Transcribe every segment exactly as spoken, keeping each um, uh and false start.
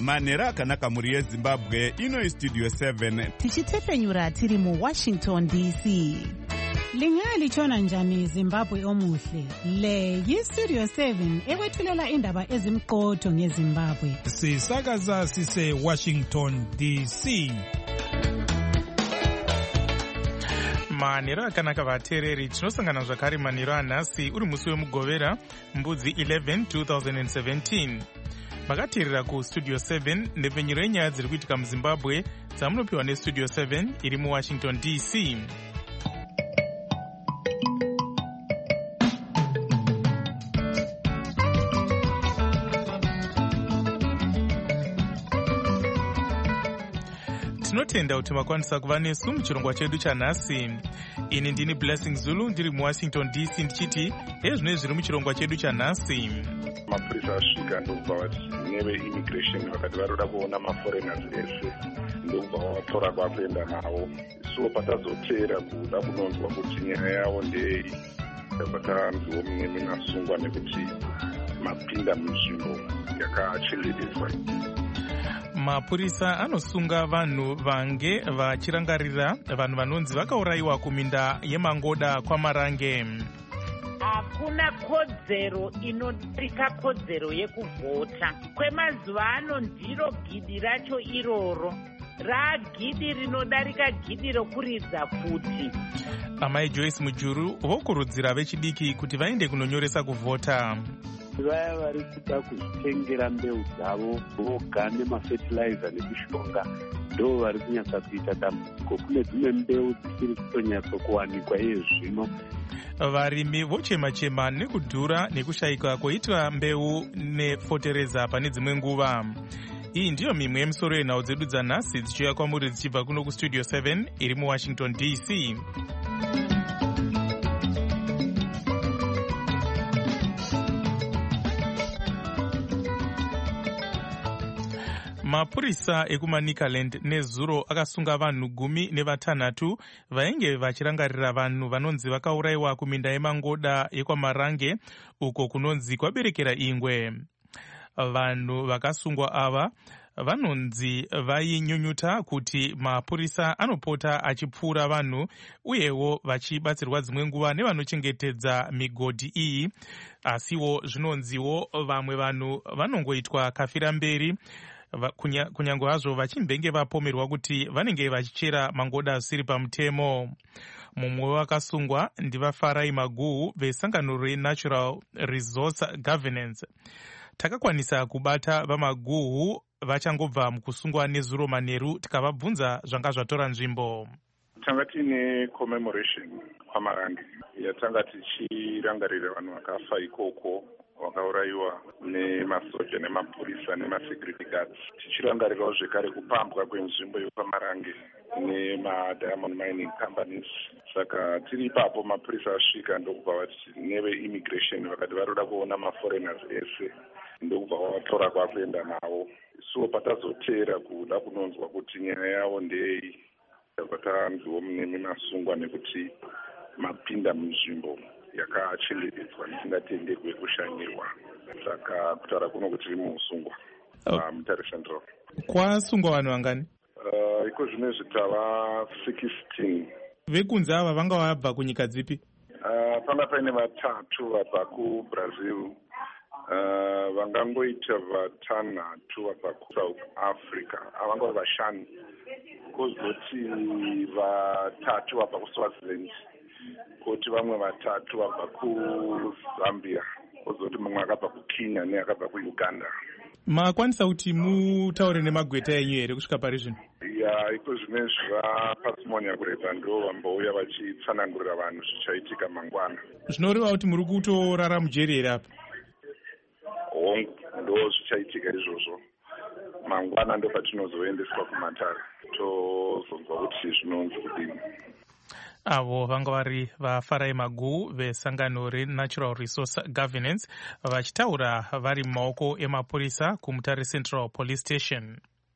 manhero akanaka mhuri yezimbabwe. Ino istudio seven tichitepfenyura tiri muwashington D C. Lingalitshona njani Zimbabwe omuhle? Le yistudio seven ekwethulela indaba ezimqotho ngeZimbabwe. Sisakaza sise Washington D C. Manhero akanaka vateereri, tinosangana zvakare manhero anhasi uri musi wemugovera mbudzi eleven twenty seventeen. Makateerera kustudio seven ndepfenyuro yenyaya dziri kuitika muZimbabwe dzamunopiwa nestudio seven iri muWashington D C. Tinotenda kuti makwanisa kuva nesu muchirongwa chedu chanhasi. Ini ndini Blessing Zulu ndiri muWashington D C ndichiti ezvino zviri muchirongwa chedu chanhasi. Mapurisa asvika ndokubva vati neve immigration vakati varoda kuona maforeigners ese ndokubva vatora kwakuenda navo. So patazoteera kuda kunonzwa kuti nyaya yavo ndei, patanzwa mumwe minasungwa nekuti mapinda munzvimbo yakachengetedzwa. Mapurisa anosunga vanhu vange vachirangarira vanhu vanonzi vakaurayiwa kuminda yemangoda kwaMarange. Hakuna kodzero inodarika kodzero yekuvhota. Kwemazuva ano ndiro gidi racho iroro, ragidi rinodarika gidi rokuridza kuti. Amai Joyce Mujuru vokurudzira vechidiki kuti vaende kunonyoresa kuvhota. Vaya vari kuda kuzvitengera mbeu dzavo voga nemafertilizer nekushonga ndo vari kunyatsa kuita dambudziko. Kune dzimwe mbeu dzisiri kutonyatsa kuwanikwa iye zvino. Varimi vochema-chema nekudhura nekushayika kwoitwa mbeu nefotereza pane dzimwe nguva. Iyi ndiyo mimwe yemisoro yenhau dzedu dzanhasi dzichiuya kwamuri dzichibva kuno kustudio seven iri muWashington D C. Mapurisa ekuManicaland nezuro akasunga vanhu gumi nevatanhatu vainge vachirangarira vanhu vanonzi vakaurayiwa kuminda yemangoda yekwaMarange uko kunonzi kwaberekera ingwe. Vanhu vakasungwa ava vanonzi vainyunyuta kuti mapurisa anopota achipfuura vanhu uyewo vachibatsirwa dzimwe nguva nevanochengetedza migodhi iyi, asiwo zvinonziwo vamwe vanhu vanongoitwa kafira mberi kunyange hazvo vachimbenge vapomerwa kuti vanenge vachichera mangoda asiri pamutemo. Mumwe wakasungwa ndivaFarai Maguhu vesangano reNatural Resource Governance. Takakwanisa kubata vaMaguhu vachangobva mukusungwa nezuro manheru tikavabvunza zvanga zvatora nzvimbo. Tanga tiine commemoration kwaMarange yatanga tichirangarira vanhu vakafa ikoko vakaurayiwa nemasoja nemapurisa nemasecurity guards, tichirangarirawo zvekare kupambwa kwenzvimbo yekwaMarange nemadiamond mining companies. Saka tiri ipapo mapurisa asvika ndokubva vati neve immigration vakati varoda kuona maforeigners ese ndokubva vatora kwakuenda navo. So patazoteera kuda kunonzwa kuti nyaya yavo ndei, patanzwa mune minasungwa nekuti mapinda munzvimbo yakachengetedzwa isingatenderwi kushanyirwa. Saka kutaura kuno kuti iri muusungwa mutare central. Kwasungwa vanhu vangani? Uh, iko zvine zvitava sixteen. Vekunze ava vanga vabva kunyika dzipi? Uh, panga paine vatatu vabva kuBrazil, uh, vangangoita vatanhatu vabva kuSouth Africa, avangova vashanu, kozoti vatatu vabva kuSwaziland, kuti vamwe vatatu vabva kuZambia, kozoti mumwe akabva kuKenya neakabva kuUganda. Makwanisa kuti mutaure nemagweta enyu here kusvika pari zvino? Ya, iko zvine zvapasimonya kureba ndo vambouya vachitsanangurira vanhu zvichaitika mangwana. Zvinoreva kuti muri kutorara mujeri here apa? Hongu, ndo zvichaitika izvozvo. Mangwana ndo patinozoendeswa kumatare tozonzwa kuti zvinonzi kudini. Avo vanga vari vaFarai Maguhu vesangano reNatural Resource Governance vachitaura vari mumaoko emapurisa kuMutare Central Police Station.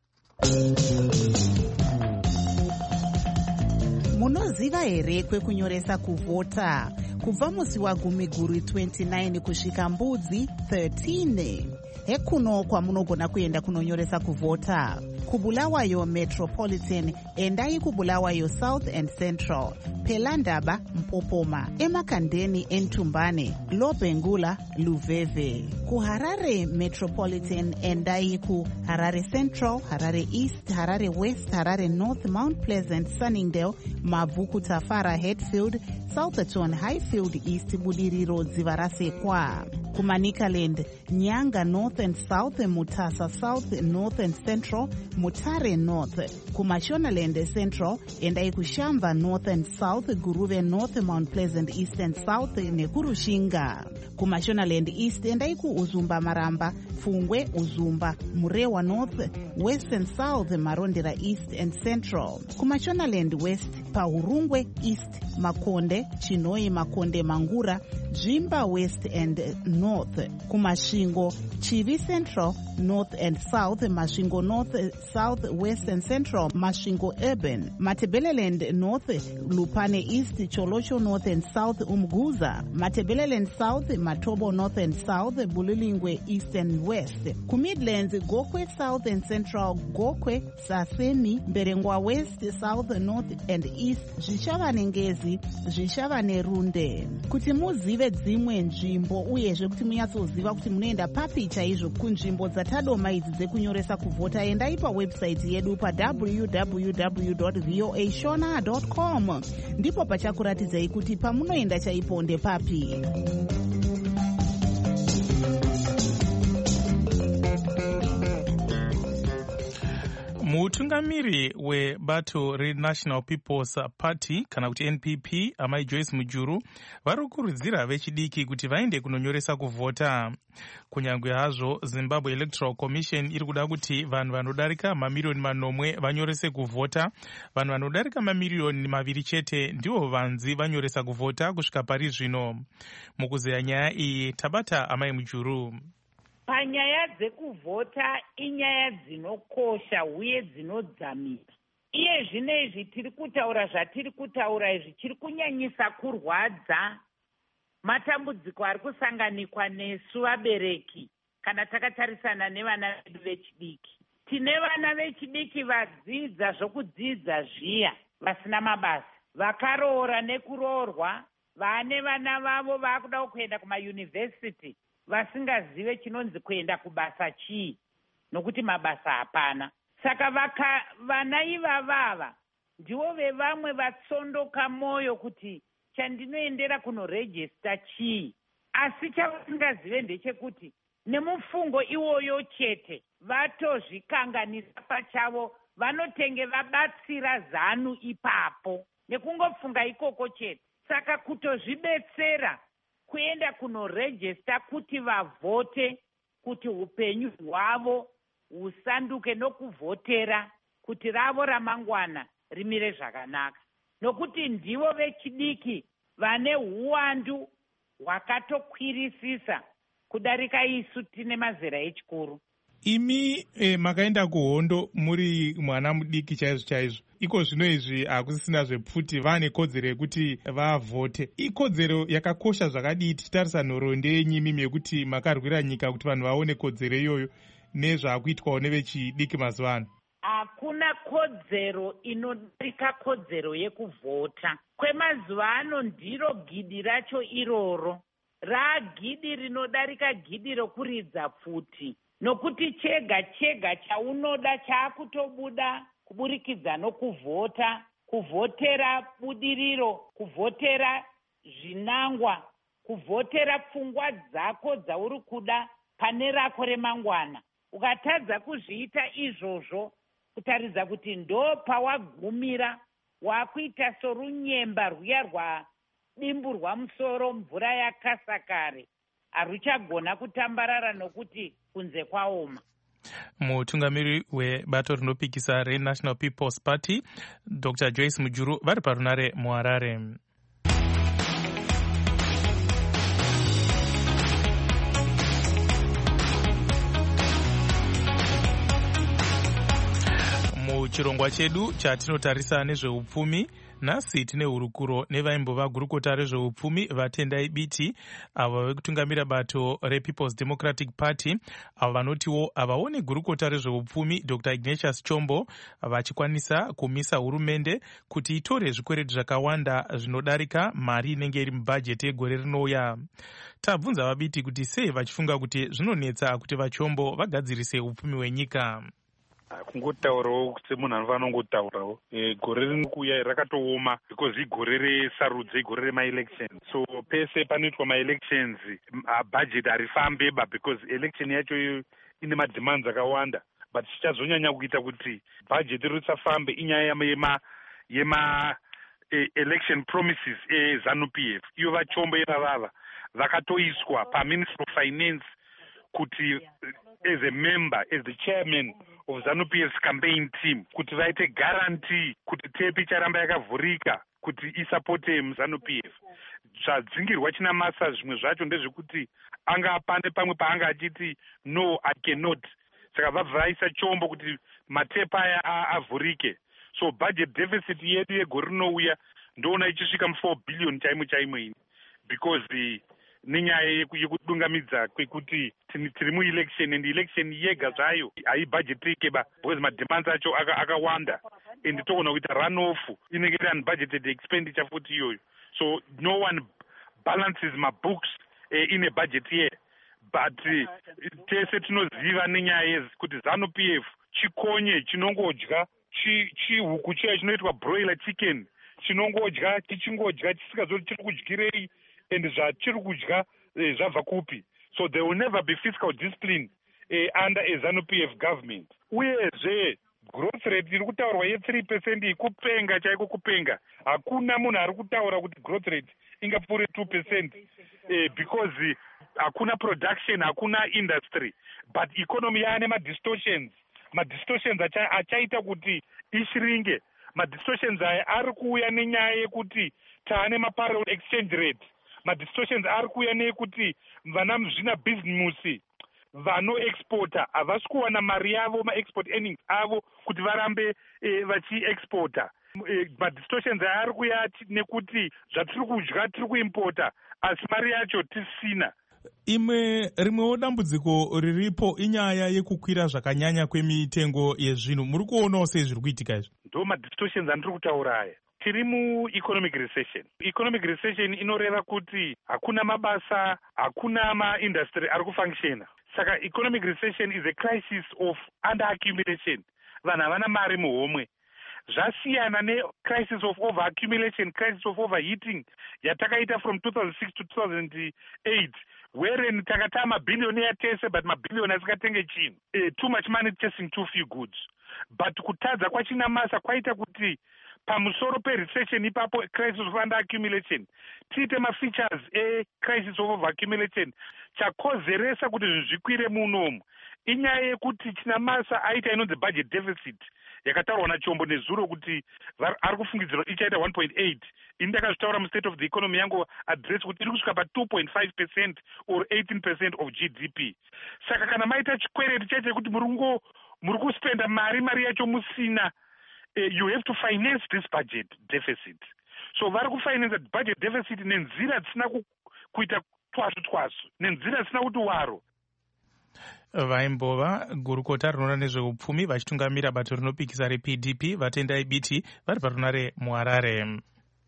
Munoziva here kwekunyoresa kuvhota? Kubva musi wagumi guru twenty-nine kusvika mbudzi thirteen. hekuno kwamunogona kuenda kunonyoresa kuvhota. Kubulawayo Metropolitan endai kubulawayo South and Central, Pelandaba Mpopoma, Emakandeni Entumbane, Lobengula Luveve. KuHarare Metropolitan endai ku Harare Central, Harare East, Harare West, Harare North, Mount Pleasant, Sunningdale, Mavuku Tafara, Hatfield, Southerton, Highfield East, Budiriro Zivarasekwa. Kumanikaland, Nyanga North and South, Mutasa South, North and Central, Mutare North. Kumashonaland Central, endai kuShamba North and South, Guruve North, Mount Pleasant East and South, Nekurushinga. Kumashonaland East, endai ku Uzumba Maramba, Fungwe Uzumba, Murewa North, West and South, Marondera East and Central. Kumashonaland West, Paurungwe East, Makonde, Chinoi Makonde Mangura, Jimba West and North. Kumashingo, Chivi Central, North and South, Mashingo North, South, West and Central, Mashingo Urban, Matebeleland North, Lupane East, Cholosho North and South, Umguza, Matebeleland South, Matobo North and South, Bulilingwe East and West. Kumidlands, Gokwe South and Central, Gokwe, Sasemi, Berengwa West, South, North and East, Zvishavane Ngezi, Zvishavane Runde. Kuti muzive dzimwe nzvimbo uyezve kuti munyatsoziva kuti munoenda papi chaizvo kunzvimbo dzatadoma idzi dzekunyoresa kuvhota, endai pawebsite yedu pa w w w dot voa shona dot com. Ndipo pachakuratidzai kuti pamunoenda chaipo ndepapi. Mutungamiri webato reNational People's Party kana kuti N P P amai Joyce Mujuru vari kukurudzira vechidiki kuti vaende kunonyoresa kuvhota. Kunyangwe hazvo Zimbabwe Electoral Commission iri kuda kuti vanhu vanodarika mamiliyoni manomwe vanyorese kuvhota, vanhu vanodarika mamiliyoni maviri chete ndivo vanzi vanyoresa kuvhota kusvika pari zvino. Mukuzeya nyaya iyi tabata amai Mujuru. Panyaya dzekuvhota inyaya dzinokosha uye dzinodzamira. Iye zvinezvi tiri kutaura zvatiri kutaura izvi chiri kunyanyisa kurwadza matambudziko ari kusanganikwa nesu vabereki kana takatarisana nevana vedu vechidiki. Tine vana vechidiki vadzidza zvokudzidza zviya vasina mabasa, vakaroora nekuroorwa, vane vana vavo vakuda kuenda kumayunivhesiti vasingazive chinonzi kuenda kubasa chii, nokuti mabasa hapana. Saka vaka vana ivavava ndivo vevamwe vatsondoka moyo kuti chandinoendera kunorejista chii, asi chavasingazive ndechekuti nemufungo iwoyo chete vatozvikanganisa pachavo, vanotenge vabatsira zanu ipapo nekungofunga ikoko chete. Saka kutozvibetsera kuenda kunorejista kuti vavhote, kuti upenyu hwavo husanduke nokuvhotera, kuti ravo ramangwana rimire zvakanaka, nokuti ndivo vechidiki vane huwandu hwakatokwirisisa kudarika isu tine mazera echikuru. Imi eh, makaenda kuhondo muri mwana mudiki chaizvo chaizvo, iko zvino izvi hakusisina zvepfuti vane kodzero yekuti vavhote. Ikodzero yakakosha zvakadii tichitarisa nhoroondo yenyimi yekuti makarwira nyika kuti vanhu vaone kodzero iyoyo nezvaakuitwawo nevechidiki mazuva ano? Hakuna kodzero inodarika kodzero yekuvhota. Kwemazuva ano ndiro gidi racho iroro, raagidi rinodarika gidi rokuridza pfuti, nokuti chega chega chaunoda chaakutobuda kuburikidza nokuvhota, kuvhotera budiriro, kuvhotera zvinangwa, kuvhotera pfungwa dzako dzauri kuda pane rako remangwana. Ukatadza kuzviita izvozvo, kutaridza kuti ndo pawagumira, wakuita sorunyemba rwuya rwadimbu rwamusoro mvura yakasa kare, haruchagona kutambarara nokuti kunze kwaoma. Mutungamiri webato rinopikisa reNational People's Party Doctor Joyce Mujuru vari parunare muHarare. Muchirongwa chedu chatinotarisa nezveupfumi, Nhasi tine hurukuro nevaimbova gurukota rezveupfumi vatendai biti avo vekutungamira bato rePeople's Democratic Party avo vanotiwo havaone gurukota rezveupfumi Dr Ignatius Chombo vachikwanisa kumisa hurumende kuti itore zvikwereti zvakawanda zvinodarika mari inenge iri mubhajeti yegore rinouya. Tabvunza vabiti kuti sei vachifunga kuti zvinonetsa kuti vaChombo vagadzirise upfumi hwenyika. Kungotaurawo semunhu anofanira kungotaurawo gore rinouya rakatooma because igore resarudzi, igore rema-elections. So pese panoitwa ma-elections bhajeti harifambeba because election yacho ine mademands akawanda. But chichazonyanya kuita kuti bhajeti risafambe inyaya yema yema election promises eZANU-P F. Iyo vaChombo ivavava vakatoiswa paMinister of Finance kuti as a member, as the chairman of ZANU-P F's campaign team, kuti vaite guarantee kuti tepi icharamba yakavhurika kuti isapote muZANU-P F. Zvadzingirwa china masa zvimwe zvacho ndezvekuti anga apande pamwe paanga achiti no I cannot. Saka vabva vaisa Chombo kuti matepa aya avhurike. So budget deficit yedu yegore rinouya ndoona ichisvika mu four billion chaimo chaimo ini because the nenyaya yekudungamidza kwekuti tiri muelection and election yega zvayo haibhajetike ba because mademands acho akawanda and toona kuita runoff inenge iri unbudgeted expenditure futi iyoyo. So no one balances my books uh, in a budget year. But tese tinoziva nenyaya kuti ZANU-P F chikonye chinongodya chihuku chiya chinoitwa broiler chicken chinongodya chichingodya chisikazoti chiri kudyirei and zvachiri kudya zvabva kupi. So there will never be fiscal discipline uh, under a ZANU-P F government. Uyezve growth rate iri kutaurwa ye three percent kupenga chaiko kupenga. Hakuna munhu ari kutaura kuti growth rate ingapfuure two percent uh, because uh, hakuna production, hakuna industry, but economy yaane ma-distortions. Ma-distortions achaita kuti ishiringe. Ma-distortions aya ari kuuya nenyaya yekuti taane ma-parallel exchange rate. Ma-distortions ari kuuya nekuti vana muzvina bhizimusi vano-exporta havasi kuwana mari yavo, ma-export earnings avo kuti varambe eh, vachi-exporta. Eh, ma-distortions aya ari kuuya nekuti zvatiri kudya tiri kuimpota asi mari yacho tisina. Imwe rimwewo dambudziko riripo inyaya yekukwira zvakanyanya kwemitengo yezvinhu. Muri kuonawo sei zviri kuitika izvi? Ndo ma-distortions andiri kutaura aya. Tiri mu-economic recession. Economic recession inoreva kuti hakuna mabasa, hakuna ma-industry ari kufunctiona. Saka economic recession is a crisis of under-accumulation. Vanhu havana mari muhomwe. Zvasiyana ne-crisis of over-accumulation, crisis of overheating yatakaita from two thousand six to two thousand eight. Wherein takata mabillionaire tese but mabillionaire asikatenge chinhu. Uh, too much money chasing too few goods. But kutadza kwachina masa kwaita kuti pamusoro pe-recession ipapo crisis of under-accumulation tiite ma-features e-crisis of over-accumulation. Chakozeresa kuti zvinhu zvikwire munomu inyaya yekuti china masa aita inonzi budget deficit yakataurwa naChombo nezuro kuti ari kufungidzirwa ichaita one point eight. Ini ndakazvitaura mu-state of the economy yangu address kuti iri kusvika pa-two point five percent or eighteen percent of G D P. Saka kana maita chikwereti chaite kuti muri kuspenda mari mari yacho musina, uh, you have to finance this budget deficit. So vari kufinance budget deficit nenzira dzisina kuita twasu twasu, nenzira dzisina kuti waro. Vaimbova gurukota rinoona nezveupfumi vachitungamira bato rinopikisa reP D P vatendai biti vari parunare muHarare.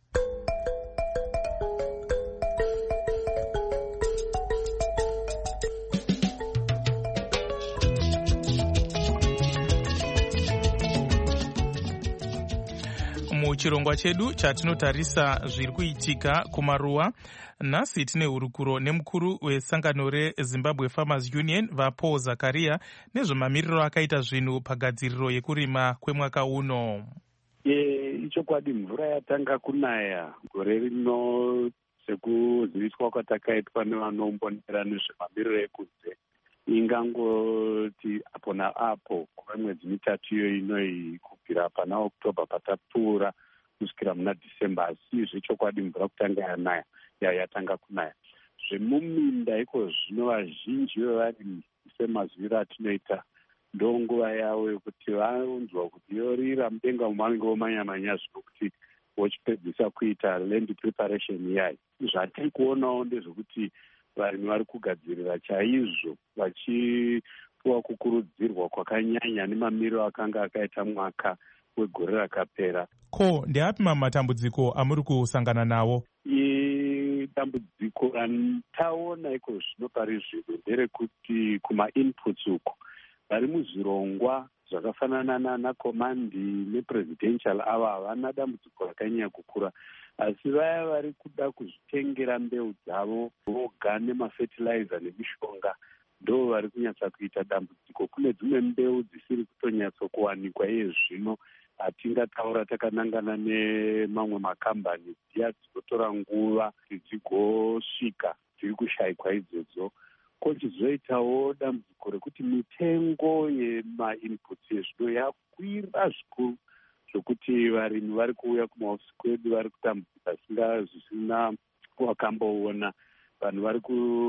Muchirongwa chedu chatinotarisa zviri kuitika kumaruwa, nhasi tine hurukuro nemukuru wesangano reZimbabwe Farmers Union vaPaul Zakaria nezvemamiriro akaita zvinhu pagadziriro yekurima kwemwaka uno. E, ichokwadi mvura yatanga kunaya gore rino sekuziviswa kwatakaitwa nevanombonera nezvemamiriro ekunze ingangoti apo naapo kuva mwedzi mitatu iyo inoyi kubvira pana Oktoba patapfuura kusvikira muna Dhisemba, asi zvechokwadi mvura kutanga yanaya yatanga kunaya. Zvemuminda iko zvino vazhinji vevarimi semaziviro atinoita ndonguva yavo yekuti vanzwa kuti yorira mudenga vanenge vomanya-manya zvinokuti vochipedzisa kuita land preparation iyai. Zvatiri kuonawo ndezvekuti varimi vari kugadzirira chaizvo vachipiwa kukurudzirwa kwakanyanya nemamiriro akanga akaita mwaka wegore rakapera. Ko ndeapi mamwe matambudziko amuri kusangana nawo? Dambudziko rantaona iko zvino pari zvino nderekuti kuma-inputs uko vari muzvirongwa zvakafanana nanakomandi nepresidential ava havana dambudziko rakanyanya kukura, asi vaya vari kuda kuzvitengera mbeu dzavo voga nemafertilizer nemishonga ndo vari kunyatsa kuita dambudziko. Kune dzimwe mbeu dzisiri kutonyatsa kuwanikwa iye zvino, hatingataura takanangana nemamwe makambani dziya dzinotora nguva dzichigosvika dziri kushayikwa idzodzo. Kochizoitawo dambudziko rekuti mitengo yemainputs yezvino yakwira zvikuru zvokuti varimi vari kuuya kumahofisi kwedu vari kutambudzika singa zvisina wakamboona. Vanhu vari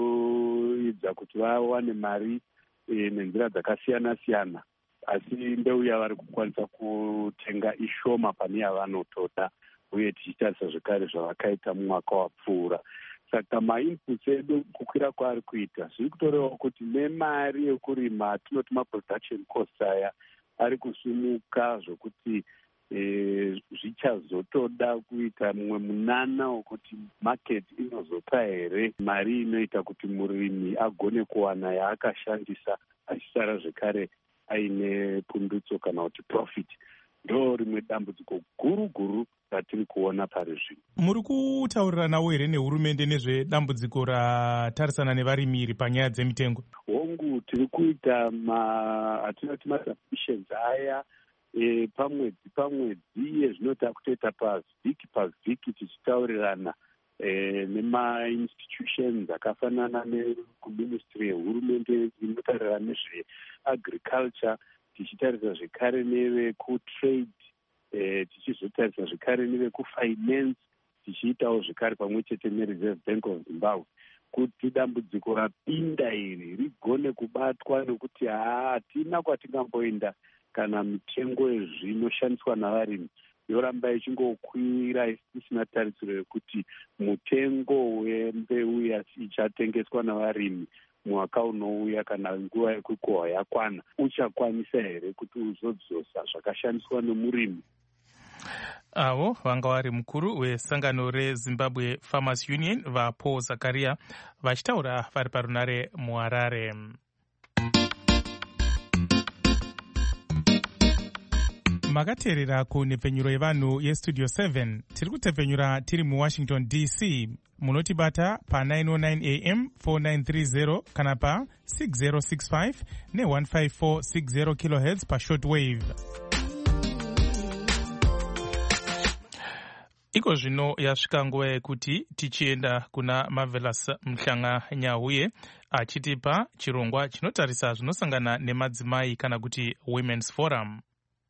kuidza kuti vawane mari e, nenzira dzakasiyana siyana, asi mbeu yavari kukwanisa kutenga ishoma pane yavanotoda, uye tichitarisa zvekare zvavakaita mumwaka wapfuura. Saka mainputs edu kukwira kwaari kuita zviri kutorewa kuti nemari yekurima tinoti maproduction cost aya ari kusumuka zvokuti e, zvichazotoda kuita mumwe munana wokuti market inozopa here mari inoita kuti murimi agone kuwana yaakashandisa achisara zvekare aine pundutso kana kuti profit. Ndo rimwe dambudziko guru guru ratiri kuona pari zvino. Muri kutauriranawo here nehurumende nezvedambudziko ratarisana nevarimiri panyaya dzemitengo? Hongu, tiri kuita atinoti masubmissions aya e, pamwedzi pamwedzi ezvinota kutoita pavhiki pavhiki tichitaurirana e, nema-institutions akafanana nekuministry yehurumende inotarirana nezveagriculture, tichitarisa zvekare nevekutrade, eh, tichizotarisa zvekare nevekufinance, tichiitawo zvekare pamwe chete nereserve bank of Zimbabwe, kuti dambudziko rapinda iri rigone kubatwa, nekuti hatina kwatingamboenda kana mitengo yezvinoshandiswa navarimi yoramba ichingokwira isina tarisiro yekuti mutengo wembeu ichatengeswa navarimi mwaka unouya kana nguva yekukohwa yakwana uchakwanisa here kuti uzodzosa zvakashandiswa nemurimi. Avo vanga vari mukuru wesangano reZimbabwe Farmers Union vaPaul Zakaria vachitaura vari parunare muHarare. Makateerera kunhepfenyuro yevanhu yestudio seven. Tiri kutepfenyura tiri muWashington D C. Munotibata pa nine oh nine A M four nine three zero kana pa six zero six five ne one five four six zero kilohertz pa shortwave. Iko zvino yasvika nguva yekuti tichienda kuna Marvelous Mhlanga Nyahuye achitipa chirongwa chinotarisa zvinosangana nemadzimai kana kuti Women's Forum.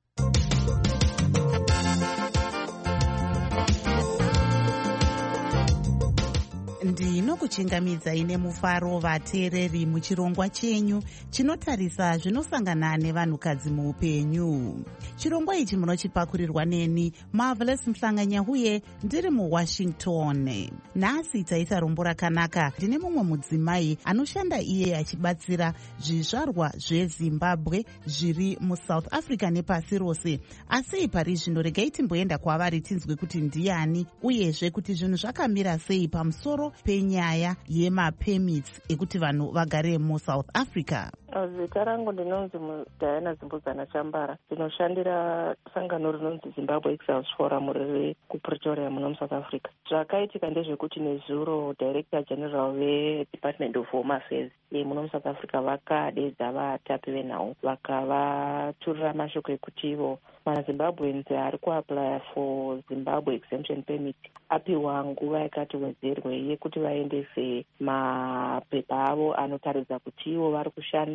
Ndinokuchingamidzai nemufaro vateereri muchirongwa chenyu chinotarisa zvinosangana nevanhukadzi muupenyu. Chirongwa ichi munochipakurirwa neni Marvelous Mhlanga Nyahuye ndiri muWashington. Nhasi taita rombo rakanaka. Ndine mumwe mudzimai anoshanda iye achibatsira zvizvarwa zveZimbabwe zviri muSouth Africa nepasi rose. Asi pari zvino regai timboenda kwavari tinzwe kuti ndiani uyezve kuti zvinhu zvakamira sei pamusoro penyaya yemapemits ekuti vanhu vagare muSouth Africa. Zita rangu ndinonzi Diana Zimbuzana Chambara. Ndinoshandira sangano rinonzi Zimbabwe Exiles Forum riri kuPretoria muno muSouth Africa. Zvakaitika ndezvekuti nezuro Director General veDepartment of Home Affairs muno muSouth Africa vakadedza vatapi venhau vakavaturira mashoko ekuti ivo maZimbabweans ari kuapply for Zimbabwe exemption permit apiwa nguva yakati wedzerwe yekuti vaendese mapepa avo anotaridza kuti ivo vari kushanda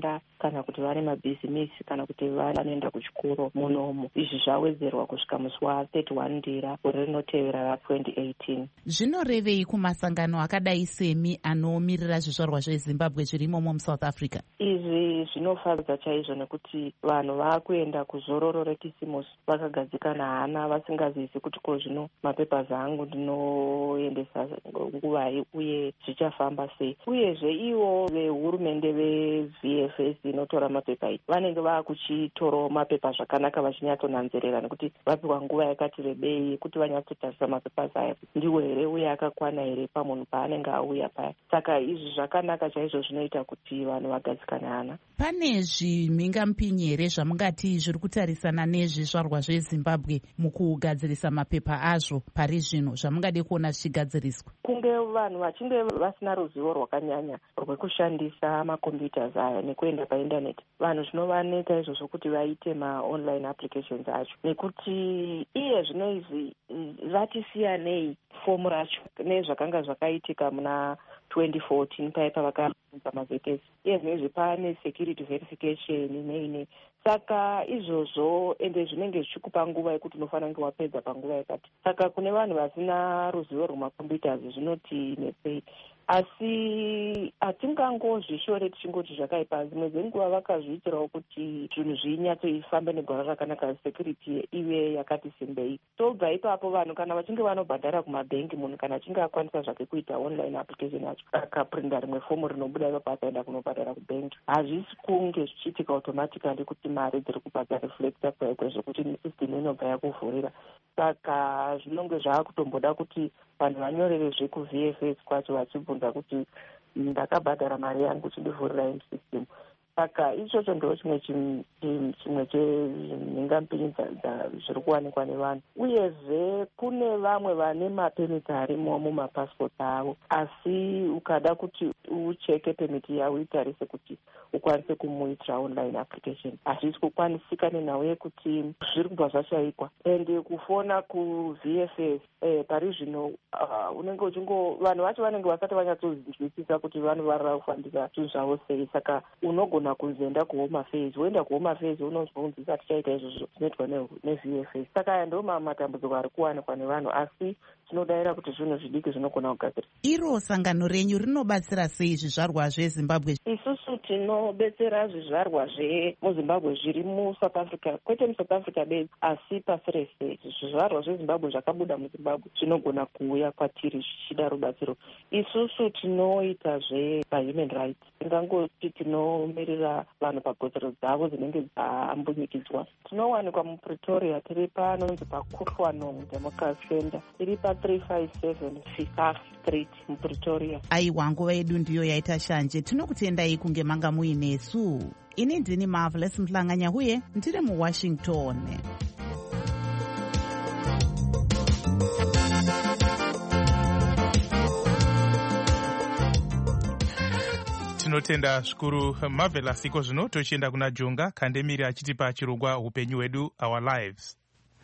vanoshanda kana kuti vane mabhizimisi kana kuti vanoenda kuchikoro munomu. Izvi zvawedzerwa kusvika musi wa31 ndira gore rinotevera ra twenty eighteen. Zvinorevei kumasangano akadai semi anomirira zvizvarwa zveZimbabwe zviri imomo muSouth Africa? Izvi zvinofadza chaizvo nekuti vanhu vakuenda kuzororo rekisimusi vakagadzikana hana vasingazizi kuti ko zvino mapepers angu ndinoendesa nguvai uye zvichafamba sei. Uyezve ivo vehurumende veV F S inotora mapepa iyi vanenge vakuchitorawo mapepa zvakanaka vachinyatsonanzerera nekuti vapiwa nguva yakati rebei kuti vanyatsotarisa mapepers aya ndiwo here uye akakwana here pamunhu paanenge auya paya. Saka izvi zvakanaka chaizvo zvinoita kuti vanhu vagadzikane hana. Pane zvimhingamupinyi here zvamungati zviri kutarisana nezvizvarwa zveZimbabwe mukugadzirisa mapepa azvo pari zvino zvamungade kuona zvichigadziriswa? Kunge vanhu vachinge vasina ruzivo rwakanyanya rwekushandisa makombiyutas aya nekuenda paindaneti, vanhu zvinovanetsa izvozvo kuti vaite maonline applications acho, nekuti iye zvino izvi vatisiyanei fomu racho nezvakanga zvakaitika muna twenty fourteen paya pavakaunza mavhekesi. Iye zvinezvi pane security verification neine. Saka izvozvo ende zvinenge zvichikupa nguva yekuti unofanira kunge wapedza panguva yakati. Saka kune vanhu vasina ruzivo rwemakombiyutas zvinoti nepei. Asi hatingangozvishore tichingoti zvakaipa. Dzimwe dzenguva vakazviitirawo kuti zvinhu zvinyatsoifambe negwara rakanaka, security ive yakati simbei. Tobva ipapo vanhu kana vachinge vanobhadhara kumabhengi, munhu kana achinge akwanisa zvake kuita online application yacho akaprinda rimwe fomu rinobuda ipapo akaenda kunobhadhara kubhengi, hazvisi kunge zvichiitika automatically kuti mari dziri kubva reflecta kwaiko zvokuti system inobva yakuvhurira. Saka zvinonge zvaakutomboda kuti vanhu vanyorere zvekuV F S kwacho vachibvunza kuti ndakabhadhara mari yangu chindivhurira ini system. Saka ichocho ndo chimwe chimwe chemhingamupinyi zviri kuwanikwa nevanhu. Uyezve kune vamwe vane mapemiti arimo mumapasipoti avo, asi ukada kuti ucheke pemiti yavo itarise kuti ukwanise kumuitira online application, hazvisi kukwanisika nenhau yekuti zviri kubva zvashaikwa. Ende kufona kuV F S eh, pari zvino uh, unenge uchingo vanhu vacho vanenge vasati vanyatsozwisisa kuti vanovarira kufambisa zvinhu zvavo sei. Saka unogona kunzenda kuhome affairs, woenda kuhome affairs unozvibvunzisa tichaita izvozvo zvinoitwa neV F S. Saka aya ndo matambudziko ari kuwanikwa nevanhu, asi tinodavira kuti zvinhu zvidiki zvinogona kugadzirwa. Iro sangano renyu rinobatsira sei zvizvarwa zveZimbabwe? Isusu tinobetsera zvizvarwa zvemuZimbabwe zviri muSouth Africa, kwete muSouth Africa bedzi asi pasi rese. Zvizvarwa zveZimbabwe zvakabuda muZimbabwe zvinogona kuuya kwatiri zvichida rubatsiro. Isusu tinoita zvepahuman rights, tingangoti tinomirira vanhu pakodzero dzavo dzinenge dzambunyikidzwa. Tinowanikwa muPretoria, tiri panonzi paKutlwanong Democracy Center, tiri pa three five seven Fikaf Street muPretoria. Aiwa, nguva yedu ndiyo yaita shanje. Tinokutendai kunge manga muinesu. Ini ndini Marvelous Mhlanganya huye ndiri muWashington. Tinotenda zvikuru Marvelous. Iko zvino tochienda kuna Jonga Kandemiri achitipa chirongwa upenyu hwedu, our lives.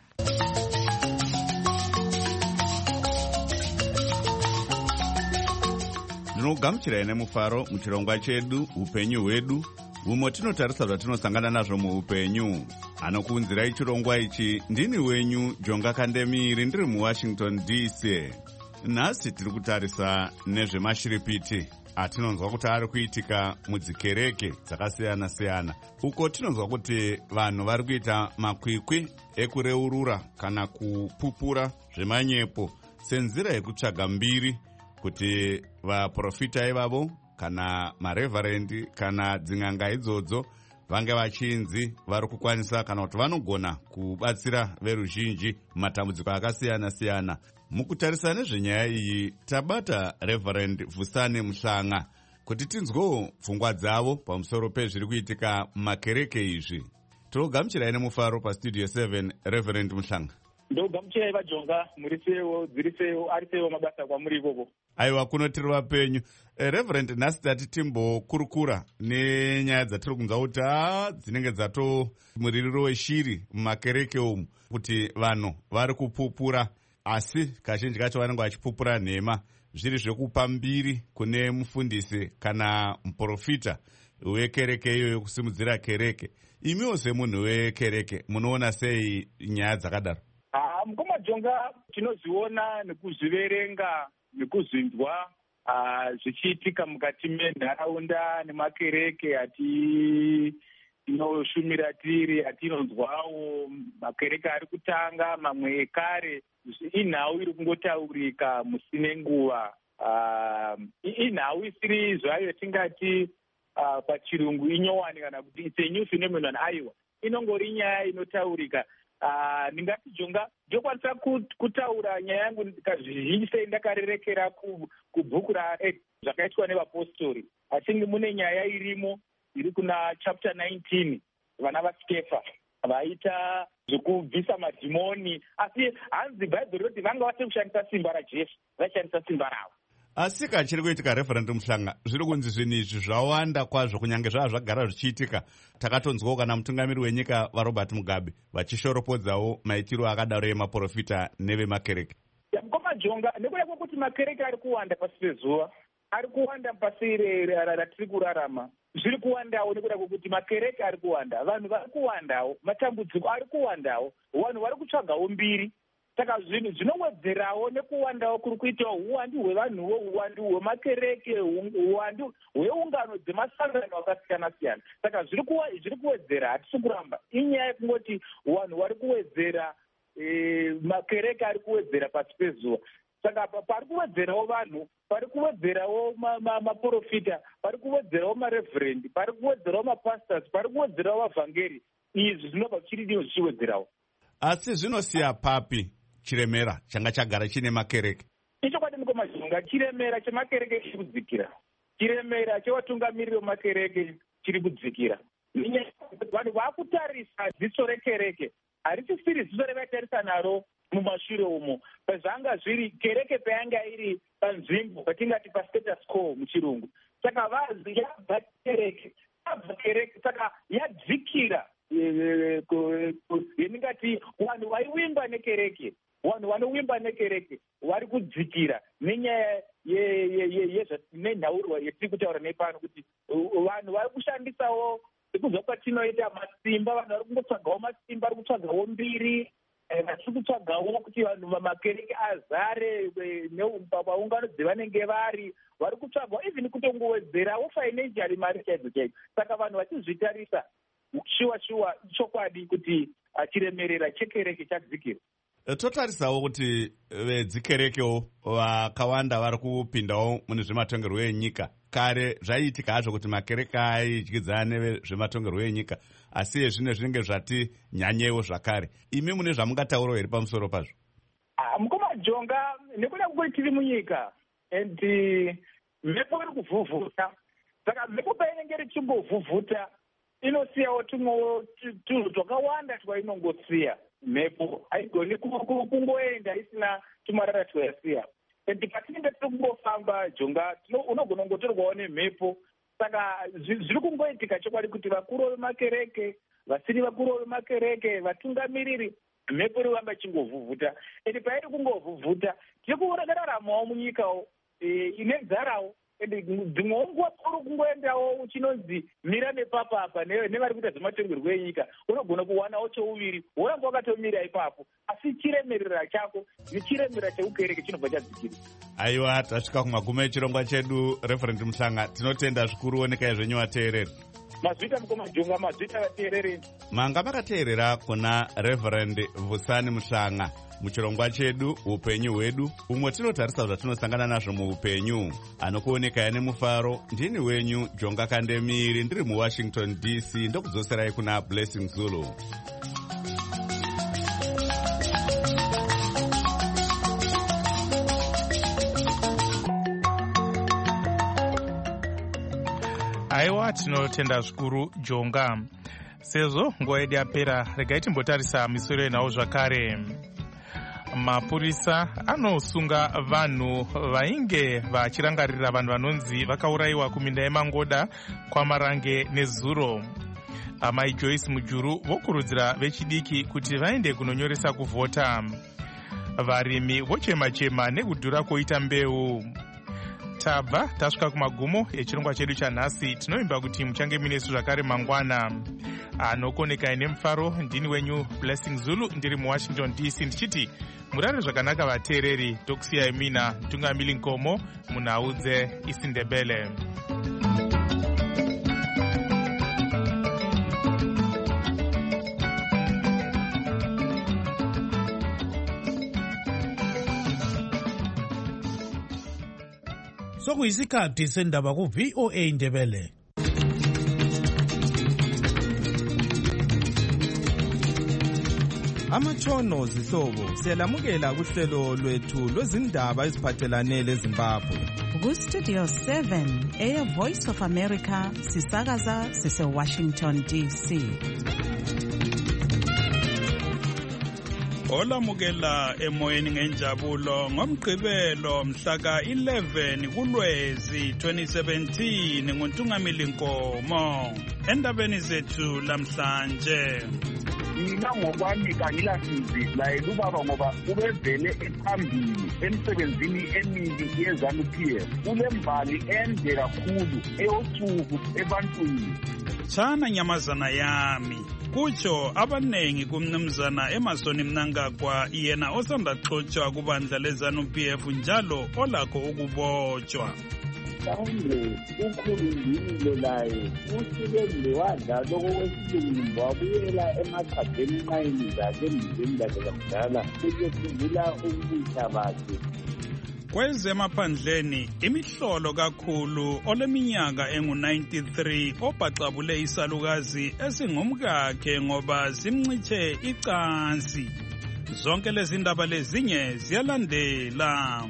Ndinogamuchirai nemufaro muchirongwa chedu upenyu hwedu, umo tinotarisa zvatinosangana nazvo muupenyu. Anokuunzirai chirongwa ichi ndini wenyu Jonga Kandemiri, ndiri muWashington D C. Nhasi tiri kutarisa nezvemashiripiti atinonzwa kuti ari kuitika mudzikereke dzakasiyana siyana, uko tinonzwa kuti vanhu vari kuita makwikwi ekureurura kana kupupura zvemanyepo senzira yekutsvaga mbiri kuti vaprofita ivavo kana mareverendi kana dzin'anga idzodzo vange vachinzi vari kukwanisa kana kuti vanogona kubatsira veruzhinji mumatambudziko akasiyana siyana. Mukutarisa nezvenyaya iyi tabata Reverend Vusane Mhlanga kuti tinzwewo pfungwa dzavo pamusoro pezviri kuitika mumakereke izvi. Tinogamuchirai nemufaro pastudio seven Reverend Mhlanga. Ndogamuchirai vaJonga, muri sewo, dziri sewo, ari sewo mabasa kwamuri ikoko. Aiwa, kunotiri vapenyu. Eh, Reverend, nhasi tati timbokurukura nenyaya dzatiri kunzwa kuti haa dzinenge dzato muririro weshiri mumakereke umu, kuti vanhu vari kupupura, asi kazhinji kacho vanenge vachipupura nhema zviri zvekupa mbiri kune mufundisi kana muprofita. wekereke iyoyo kusimudzira kereke. Imiwo semunhu wekereke munoona sei nyaya dzakadaro? Ah, mukoma Jonga, tinozviona nekuzviverenga nekuzvinzwa ah, zvichiitika mukati menharaunda nemakereke ati tinoshumira tiri atinonzwawo makereke ari kutanga mamwe ekare. Inhau iri kungotaurika musine nguva. Uh, inhau isiri zvayo tingati uh, pachirungu inyowani kana kuti it's a new phenomenon aiwa, inongori nyaya inotaurika. Uh, ndingati Jonga ndokwanisa kutaura nyaya yangu kazvizhinji sei ndakarerekera kubhuku zvakaitwa nevapostori. I think mune nyaya irimo iri kuna chapter nineteen, vana vaSkefa vaita zvekubvisa madhimoni, asi hanzi bhaibheri roti vanga vase kushandisa simba raJesu, vaishandisa simba ravo. Asi kachiri kuitika referendum Muhlanga, zviri kunzi zvinhu izvi zvawanda kwazvo, kunyange zvava zvagara zvichiitika. Takatonzwawo kana mutungamiri wenyika vaRobert Mugabe vachishoropodzawo maitiro akadaro emaprofita nevemakereke. Mukoma Jonga, nekuda kwekuti makereke ari kuwanda pasi pezuva, ari kuwanda pasi ratiri kurarama, zviri kuwandawo nekuda kwekuti makereke ari kuwanda, vanhu vari kuwandawo, matambudziko ari kuwandawo, vanhu vari kutsvagawo mbiri. Saka zvinhu zvinowedzerawo nekuwandawo kuri kuitawo uwandu hwevanhuwo, uwandu hwemakereke, uwandu hweungano dzemasangano akasiyana siyana. Saka zviri kuwedzera, hatisi kuramba. Inyaya yekungoti vanhu vari kuwedzera, makereke ari kuwedzera pasi pezuva. Saka pari kuwedzerawo vanhu, pari kuwedzerawo maprofita, pari kuwedzerawo mareverendi, pari kuwedzerawo mapastors, pari kuwedzerawo vavhangeri. Izvi zvinobva zvichiridiwo zvichiwedzerawo. Asi zvinosiya papi chiremera changa chagara chine makereke? Ichokwadi mukoma Jonga, chiremera chemakereke chiri kudzikira. Chiremera chevatungamiriri vemakereke chiri kudzikira. Vanhu vakutarisa ziso rekereke, harisisiri ziso revaitarisa naro mumashure umo. Pazvanga zviri kereke payanga iri panzvimbo patingati pastatus quo muchirungu. Saka vazi yabva kereke, yabva kereke, saka yadzikira. Yeningati vanhu vaivimba nekereke, vanhu vanovimba nekereke vari kudzikira nenyaya nenhaurirwa yetiri kutaura nepano, kuti vanhu vari kushandisawo sekuzva kwatinoita masimba. Vanhu vari kungotsvagawo masimba, vari kutsvagawo mbiri, vatiri kutsvagawo kuti vanhu vamakereke azare paungano dzevanenge vari, vari kutsvagawo even kutongowedzerawo financially mari chaidzo chaidzo. Saka vanhu vachizvitarisa, shuwa shuwa chokwadi kuti chiremerera chekereke chadzikira. Totarisawo kuti vedzikerekewo vakawanda vari kupindawo mune zvematongerwo enyika. Kare zvaiitika hazvo kuti makereke aidyidzana nevezvematongerwo enyika, asi zvine zvinenge zvati nyanyewo zvakare. Imi mune zvamungataurawo here pamusoro pazvo? Mukoma Jonga, nekuda kwekuti tiri munyika and mhepo iri kuvhuvhuta, saka mhepo painenge richingovhuvhuta inosiyawo tumwewo tunhu twakawanda twainongosiya. Mhepo haigoni kungoenda isina tumarara twayasiya. And patinenge tiri kungofamba Jonga, unogona kungotorwawo nemhepo. Saka zviri kungoitika chokwadi kuti vakuru vemakereke, vasiri vakuru vemakereke, vatungamiriri, mhepo iri kuramba ichingovhuvhuta. And pairi kungovhuvhuta, tiri kuraramawo munyikawo ine nzarawo. Dzimwewo nguva kuri kungoendawo uchinonzi mira nepapapa nevari kuita zvematongerwo enyika, unogona kuwanawo chouviri, woramba wakatomira ipapo, asi chiremerera chako nechiremerera cheukereke chinobva chadzikira. Aiwa, tasvika kumagumo echirongwa chedu. Reverend Muhlanga, tinotenda zvikuru oneka zvenyu vateereri. Mazvita mukoma Jonga, mazvita vateereri. Manga makateerera kuna Reverend Vusani Muhlanga muchirongwa chedu upenyu hwedu, umwe tinotarisa zvatinosangana nazvo muupenyu. Anokuoneka ane mufaro, ndini wenyu Jonga Kandemiri, ndiri muWashington D C, ndokudzoserai kuna Blessing Zulu. Aiwa, tinotenda zvikuru Jonga. Sezvo nguva yedu yapera, regai timbotarisa misoro yenhau zvakare. Mapurisa anosunga vanhu vainge vachirangarira vanhu vanonzi vakaurayiwa kuminda yeMangoda, kwaMarange neZuro. Amai Joyce Mujuru vokurudzira vechidiki kuti vaende kunonyoresa kuvhota. Varimi vochema-chema nekudhura koita mbeu. tabva tasvika kumagumo echirongwa chedu chanhasi. Tinovimba kuti muchange minesu zvakare mangwana. Anokonekai nemufaro, ndini wenyu Blessing Zulu, ndiri muWashington D C, ndichiti murare zvakanaka vateereri. Tokusiyai mina Tungamili Nkomo munhau dzeIsindebele. Sokuyisikhathi sendaba ku V O A Ndebele. Amatshono zihlobo siyalamukela kuhlelo lwethu lwezindaba eziphathelane leZimbabwe. Ku Studio seven eya Voice of America sisakaza sise Washington D C. Olamukela emoyeni ngenjabulo ngomgqibelo mhla ka eleven kuLwezi twenty seventeen nguNtungamili Nkomo. Endabeni zethu lamhlanje, mina ngokwami kangilasinzi la ubaba ngoba ubevele ephambili emsebenzini emibi yeZANU-P F. Ulembali ende kakhulu eyocuku ebantwini. Chana nyamazana yami kutsho abanengi kumnumzana Emerson Mnangagwa, yena osanda xotshwa kubandla leZANU-P F njalo olakho ukubotshwa. Mhlawumbe ukhululile laye usibele wadla lokwesibili wabuyela emaqadeni nqayini zakhe emzini lakhe zakudala ukuyokuvula ubutha bakhe. Kwezemaphandleni imihlolo kakhulu oleminyaka engu ninety-three obhacabule isalukazi esingumkakhe ngoba simnxiche icansi. Zonke lezi ndaba lezinye ziyalandela.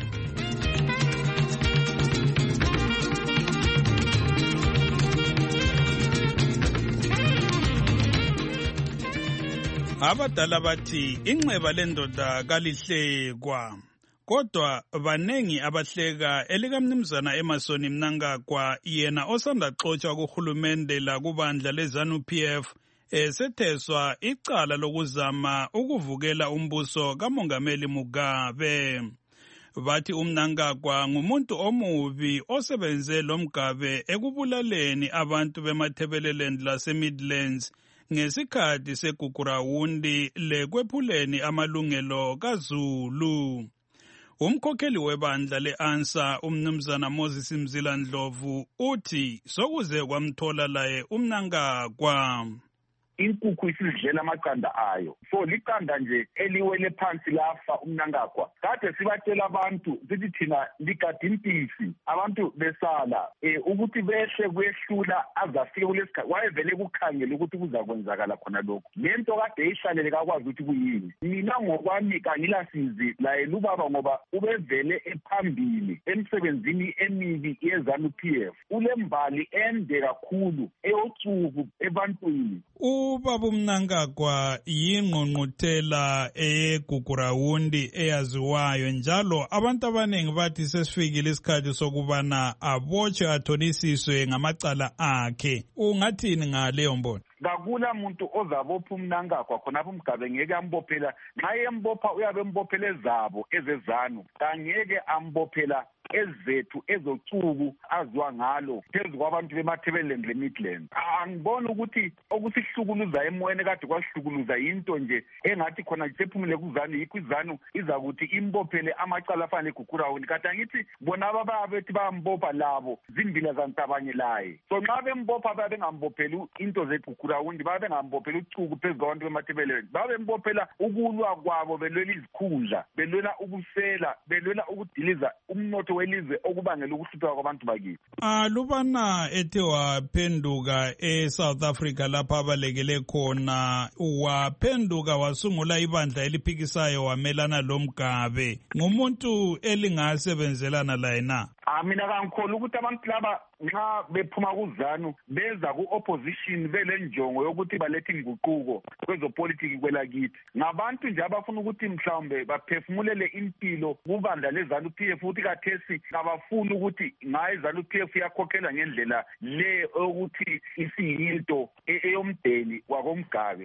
Abadala bathi inxeba lendoda kalihlekwa. Kodwa banengi abahleka elikamnumzana Emerson Mnangagwa, yena osanda xotshwa kuhulumende la kubandla leZANU-P F esetheswa icala lokuzama ukuvukela umbuso kaMongameli Mugabe. Bathi uMnangagwa ngumuntu omubi osebenze lo Mugabe ekubulaleni abantu bemathebeleland laseMidlands ngesikhathi segugurawundi lekwephuleni amalungelo kaZulu. Umkhokheli webandla le-ANSA umnumzana Moses Mzila Ndlovu uthi sokuze kwamthola laye uMnangagwa. Inkukhu isidlela amaqanda ayo, so liqanda nje eliwele phansi lafa uMnangagwa. Kade sibatshela abantu sithi thina ligada impisi, abantu besala eh ukuthi behle kwehlula azafike kulesikhathi wayevele kukhangela ukuthi kuzakwenzakala khona lokho. Lento kade ishalele kakwazi ukuthi kuyini. Mina ngokwami kangilasinzi la ubaba ngoba ubevele ephambili emsebenzini emibi yeZANU-P F. Ulembali ende kakhulu eyocuku ebantwini. Ubaba uMnangagwa yingqungquthela eyegugurawundi eyaziwayo njalo abantu abaningi bathi sesifikile isikhathi sokubana abotshwe athonisiswe ngamacala akhe. Ungathini ngaleyo mbono? Kakula muntu ozabopha uMnangagwa khonapho uMgabe ngeke ambophela. Nxa yembopha uyabe embophela ezabo ezeZANU, kangeke ambophela ezethu ezocuku azwa ngalo phezu kwabantu bemathebeleland leMidlands. Angibona ukuthi okusihlukuluza emoyeni kade kwasihlukuluza into nje engathi khona sephumile kuZANU, yikho iZANU izakuthi imbophele amacala afana egugurawundi. Kade angithi bona ababa bethi bambopha labo zimbila zantabanye laye. So nxa bembopha babe ngambopheli into zegugurawundi, babe ngambophela ucuku phezu kwabantu bemathebeleland, babe mbophela ukulwa kwabo belwela izikhundla, belwela ubusela, belwela ukudiliza umnotho welizwe okubangela ukuhlupha kwabantu bakithi. Alubana ethe waphenduka eSouth Africa lapha abalekele khona, waphenduka wasungula ibandla eliphikisayo wamelana lo Mugabe. Ngumuntu elingasebenzelana la yena. Mina kangikholwa ukuthi abantu laba nxa bephuma kuZANU beza ku-opposition belenjongo yokuthi balethe inguquko kwezopolitiki kwelakithi. Ngabantu nje abafuna ukuthi mhlawumbe baphefumulele impilo kubandla leZANU-P F ukuthi kathesi abafuni ukuthi ngaye iZANU-P F yakhokhela ngendlela le ukuthi isiyinto eyomdeni wakoMgabe.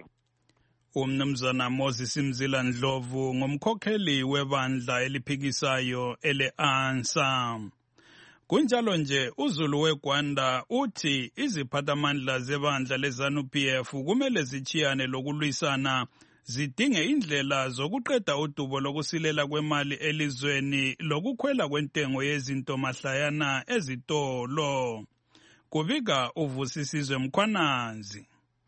Umnumzana Moses Mzila Ndlovu ngumkhokheli webandla eliphikisayo ele-ANSA. Kunjalo nje uZulu weGwanda uthi iziphathamandla zebandla leZANU-P F kumele zichiyane lokulwisana zidinge indlela zokuqeda udubo lokusilela kwemali elizweni lokukhwela kwentengo yezinto mahlayana ezitolo. Kubika uVusisizwe Mkhwananzi.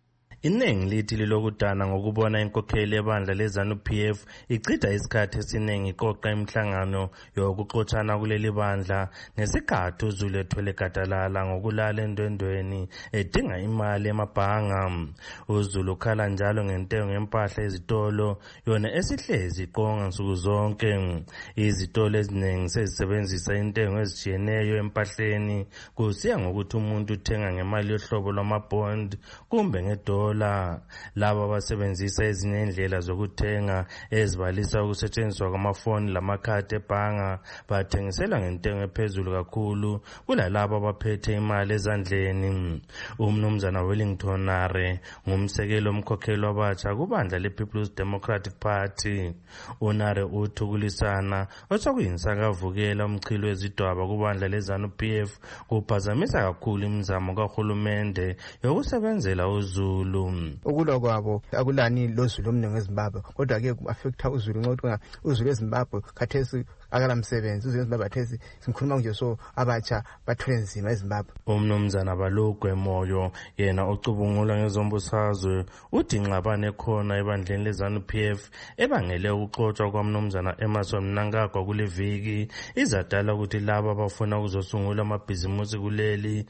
Iningi lithi lilokudana ngokubona inkokheli yebandla leZANU-P F ichitha isikhathi esiningi iqoqa imihlangano yokuxotshana kuleli bandla ngesikhathi uZulu ethwele gadalala ngokulala endwendweni edinga imali emabhanga. uZulu ukhala njalo ngentengo yempahla ezitolo yona esihlezi iqonga nsuku zonke. Izitolo eziningi sezisebenzisa intengo ezitshiyeneyo empahleni kusiya ngokuthi umuntu uthenga ngemali yohlobo lwamabond kumbe ngedola. Laba basebenzisa ezinye indlela zokuthenga ezibalisa ukusetshenziswa kwamafoni lamakhadi ebhanga bathengisela ngentengo ephezulu kakhulu kulalabo abaphethe imali ezandleni. Umnumzana Wellington Nare ngumsekelo omkhokheli wabatsha kubandla le-People's Democratic Party. uNare uthi ukulisana osakuyinsikavukela umchilo wezidwaba kubandla leZANU-P F kuphazamisa kakhulu imizamo kahulumende yokusebenzela uZulu. Ukulwa kwabo akulani loZulu omningi eZimbabwe kodwa ke ku-affecta uZulu ngokuthi uZulu eZimbabwe khathesi akala msebenzi. uZulu eZimbabwe khathesi simkhuluma nje so abatsha bathwele nzima eZimbabwe. Umnumzana Balugwe Moyo yena ocubungula ngezombusazwe uthi ingxabano ekhona ebandleni leZANU-P F ebangele ukuxotshwa kwamnumzana Emmerson Mnangagwa kule viki izadala ukuthi laba abafuna ukuzosungula amabhizimusi kuleli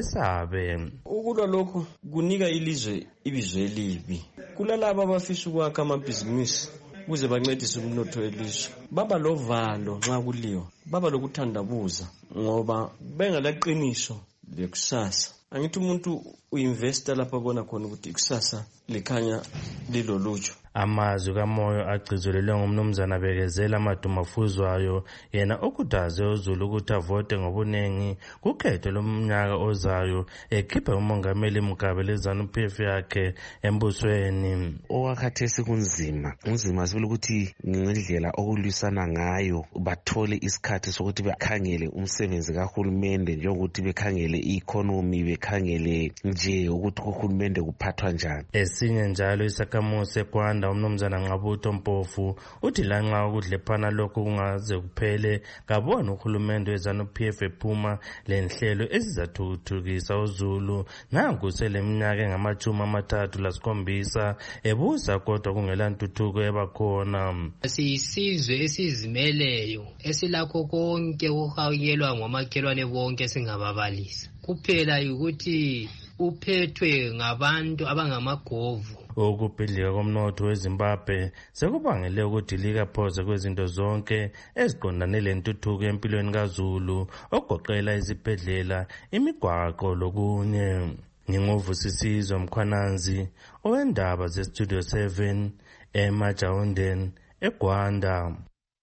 besabe. Ukulwa lokho kunika ilizwe ibizwe elibi kulalabo abafisa ukwakha amabhizimusi ukuze bancedise umnotho welizwe. Baba lovalo nxa kuliwa, baba lokuthandabuza ngoba bengalaqiniso lekusasa. Angithi umuntu uinvesta lapha bona khona ukuthi ikusasa likhanya lilolutsho. Amazwi kaMoyo agcizelelwe ngumnumzana Bekezela Madumafuzwayo yena okutaze uZulu ukuthi avote ngobunengi kukhetho lomnyaka ozayo ekhiphe umongameli Mugabe leZANU-P F yakhe embusweni. Owakhathesi kunzima kunzima sibili ukuthi ngendlela okulwisana ngayo bathole isikhathi sokuthi bakhangele umsebenzi kahulumende njengokuthi bekhangele i-economy bekhangele nje ukuthi uhulumende kuphathwa njani. Esinye njalo isakhamuzi eGwanda umnumzana Nqabutho Mpofu uthi lanxa ukudlephana lokho kungaze kuphele kabona uhulumende weZANU-P F ephuma lenhlelo ezizathuthukisa uZulu nanku seleminyaka engamachumi amathathu lasikhombisa ebusa kodwa kungela ntuthuko ebakhona. Siyisizwe esizimeleyo esilakho konke okuhawukelwa ngomakhelwane bonke singababalisa kuphela ukuthi uphethwe ngabantu abangamagovu. Ukubhidlika komnotho weZimbabwe sekubangele ukudilika phoze kwezinto zonke eziqondane lentuthuko empilweni kaZulu ogoqela izibhedlela, imigwaqo lokunye. Nginguvusisizwe Mkhwananzi owendaba zeStudio seven eMajawundeni eGwanda.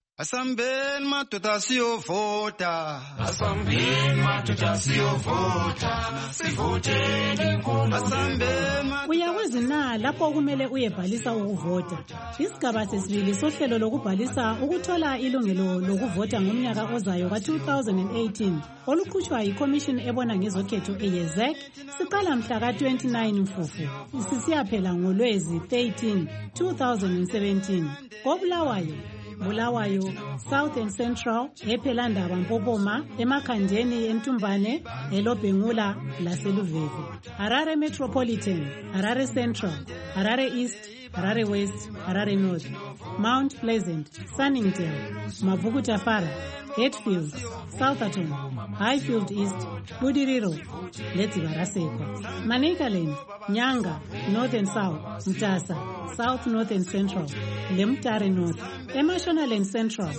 Asambeni madoda siyovota, asambeni madoda siyovota, sivoteni inkomo. Asambeni uyakwazi na lapho kumele uyebhalisa ukuvota. Isigaba sesibili sohlelo lokubhalisa ukuthola ilungelo lokuvota ngomnyaka ozayo ka two thousand eighteen olukhutshwa yiCommission ebona ngezokhetho eYezek siqala mhla ka twenty-nine Mfufu sisiyaphela ngoLwezi thirteen two thousand seventeen. Kobulawayo Bulawayo, South and Central, ePhelandaba Mpopoma, eMakhandeni eNtumbane, eLobhengula laseLuveve. Harare Metropolitan, Harare Central, Harare East, Harare West, Harare North, Mount Pleasant, Sunningdale, Mavukutafara, Hatfield, Southerton, Highfield East, Budiriro, Letsibaraseko, Manicaland, Nyanga, North and South, Mtasa, South, North and Central, Lemtare North, Emashonaland Central,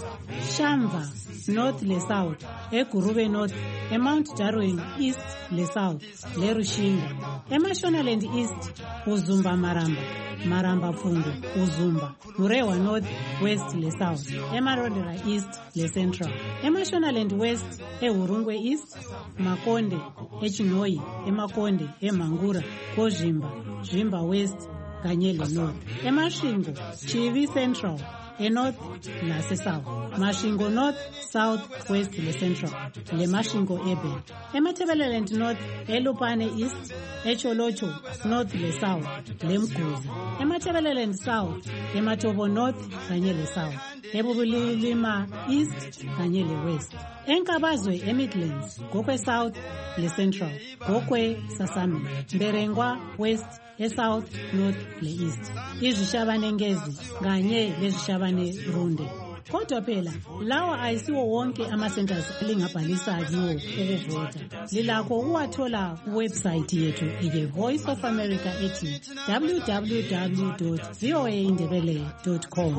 Shamva, North le South, Ekurube North, Mount Darwin East le South, le Rushinda, Emashonaland East, Uzumba Maramba, Maramba Fundu, Uzumba, Murewa North, West le South, Emarodera East le Central, Emashonaland West, Eurungwe East, Makonde, Echinoi, Emakonde, Emangura, Kozhimba, Zhimba West, Kanyele North, Emashingo, Chivi Central, eNorth nase-South, Mashingo North, South, West le-Central, le-Mashingo Urban. eMatabeleland North, eLupane East, eCholocho North le-South, leMguzi. eMatabeleland South, eMatobo North kanye le-South, eBubulilima East kanye le-West. eNkabazwe eMidlands, Gokwe South le-Central, Gokwe Sasami, Mberengwa West, eSouth, North le-East, izishabane Ngezi kanye lezishabane Runde. Kodwa phela lawa ayisiwo wonke ama-centers elingabhalisa kiwo ukuvota. Lilakho ukuwathola kuwebsite yethu iye Voice of America ethi w w w dot voa indebele dot com.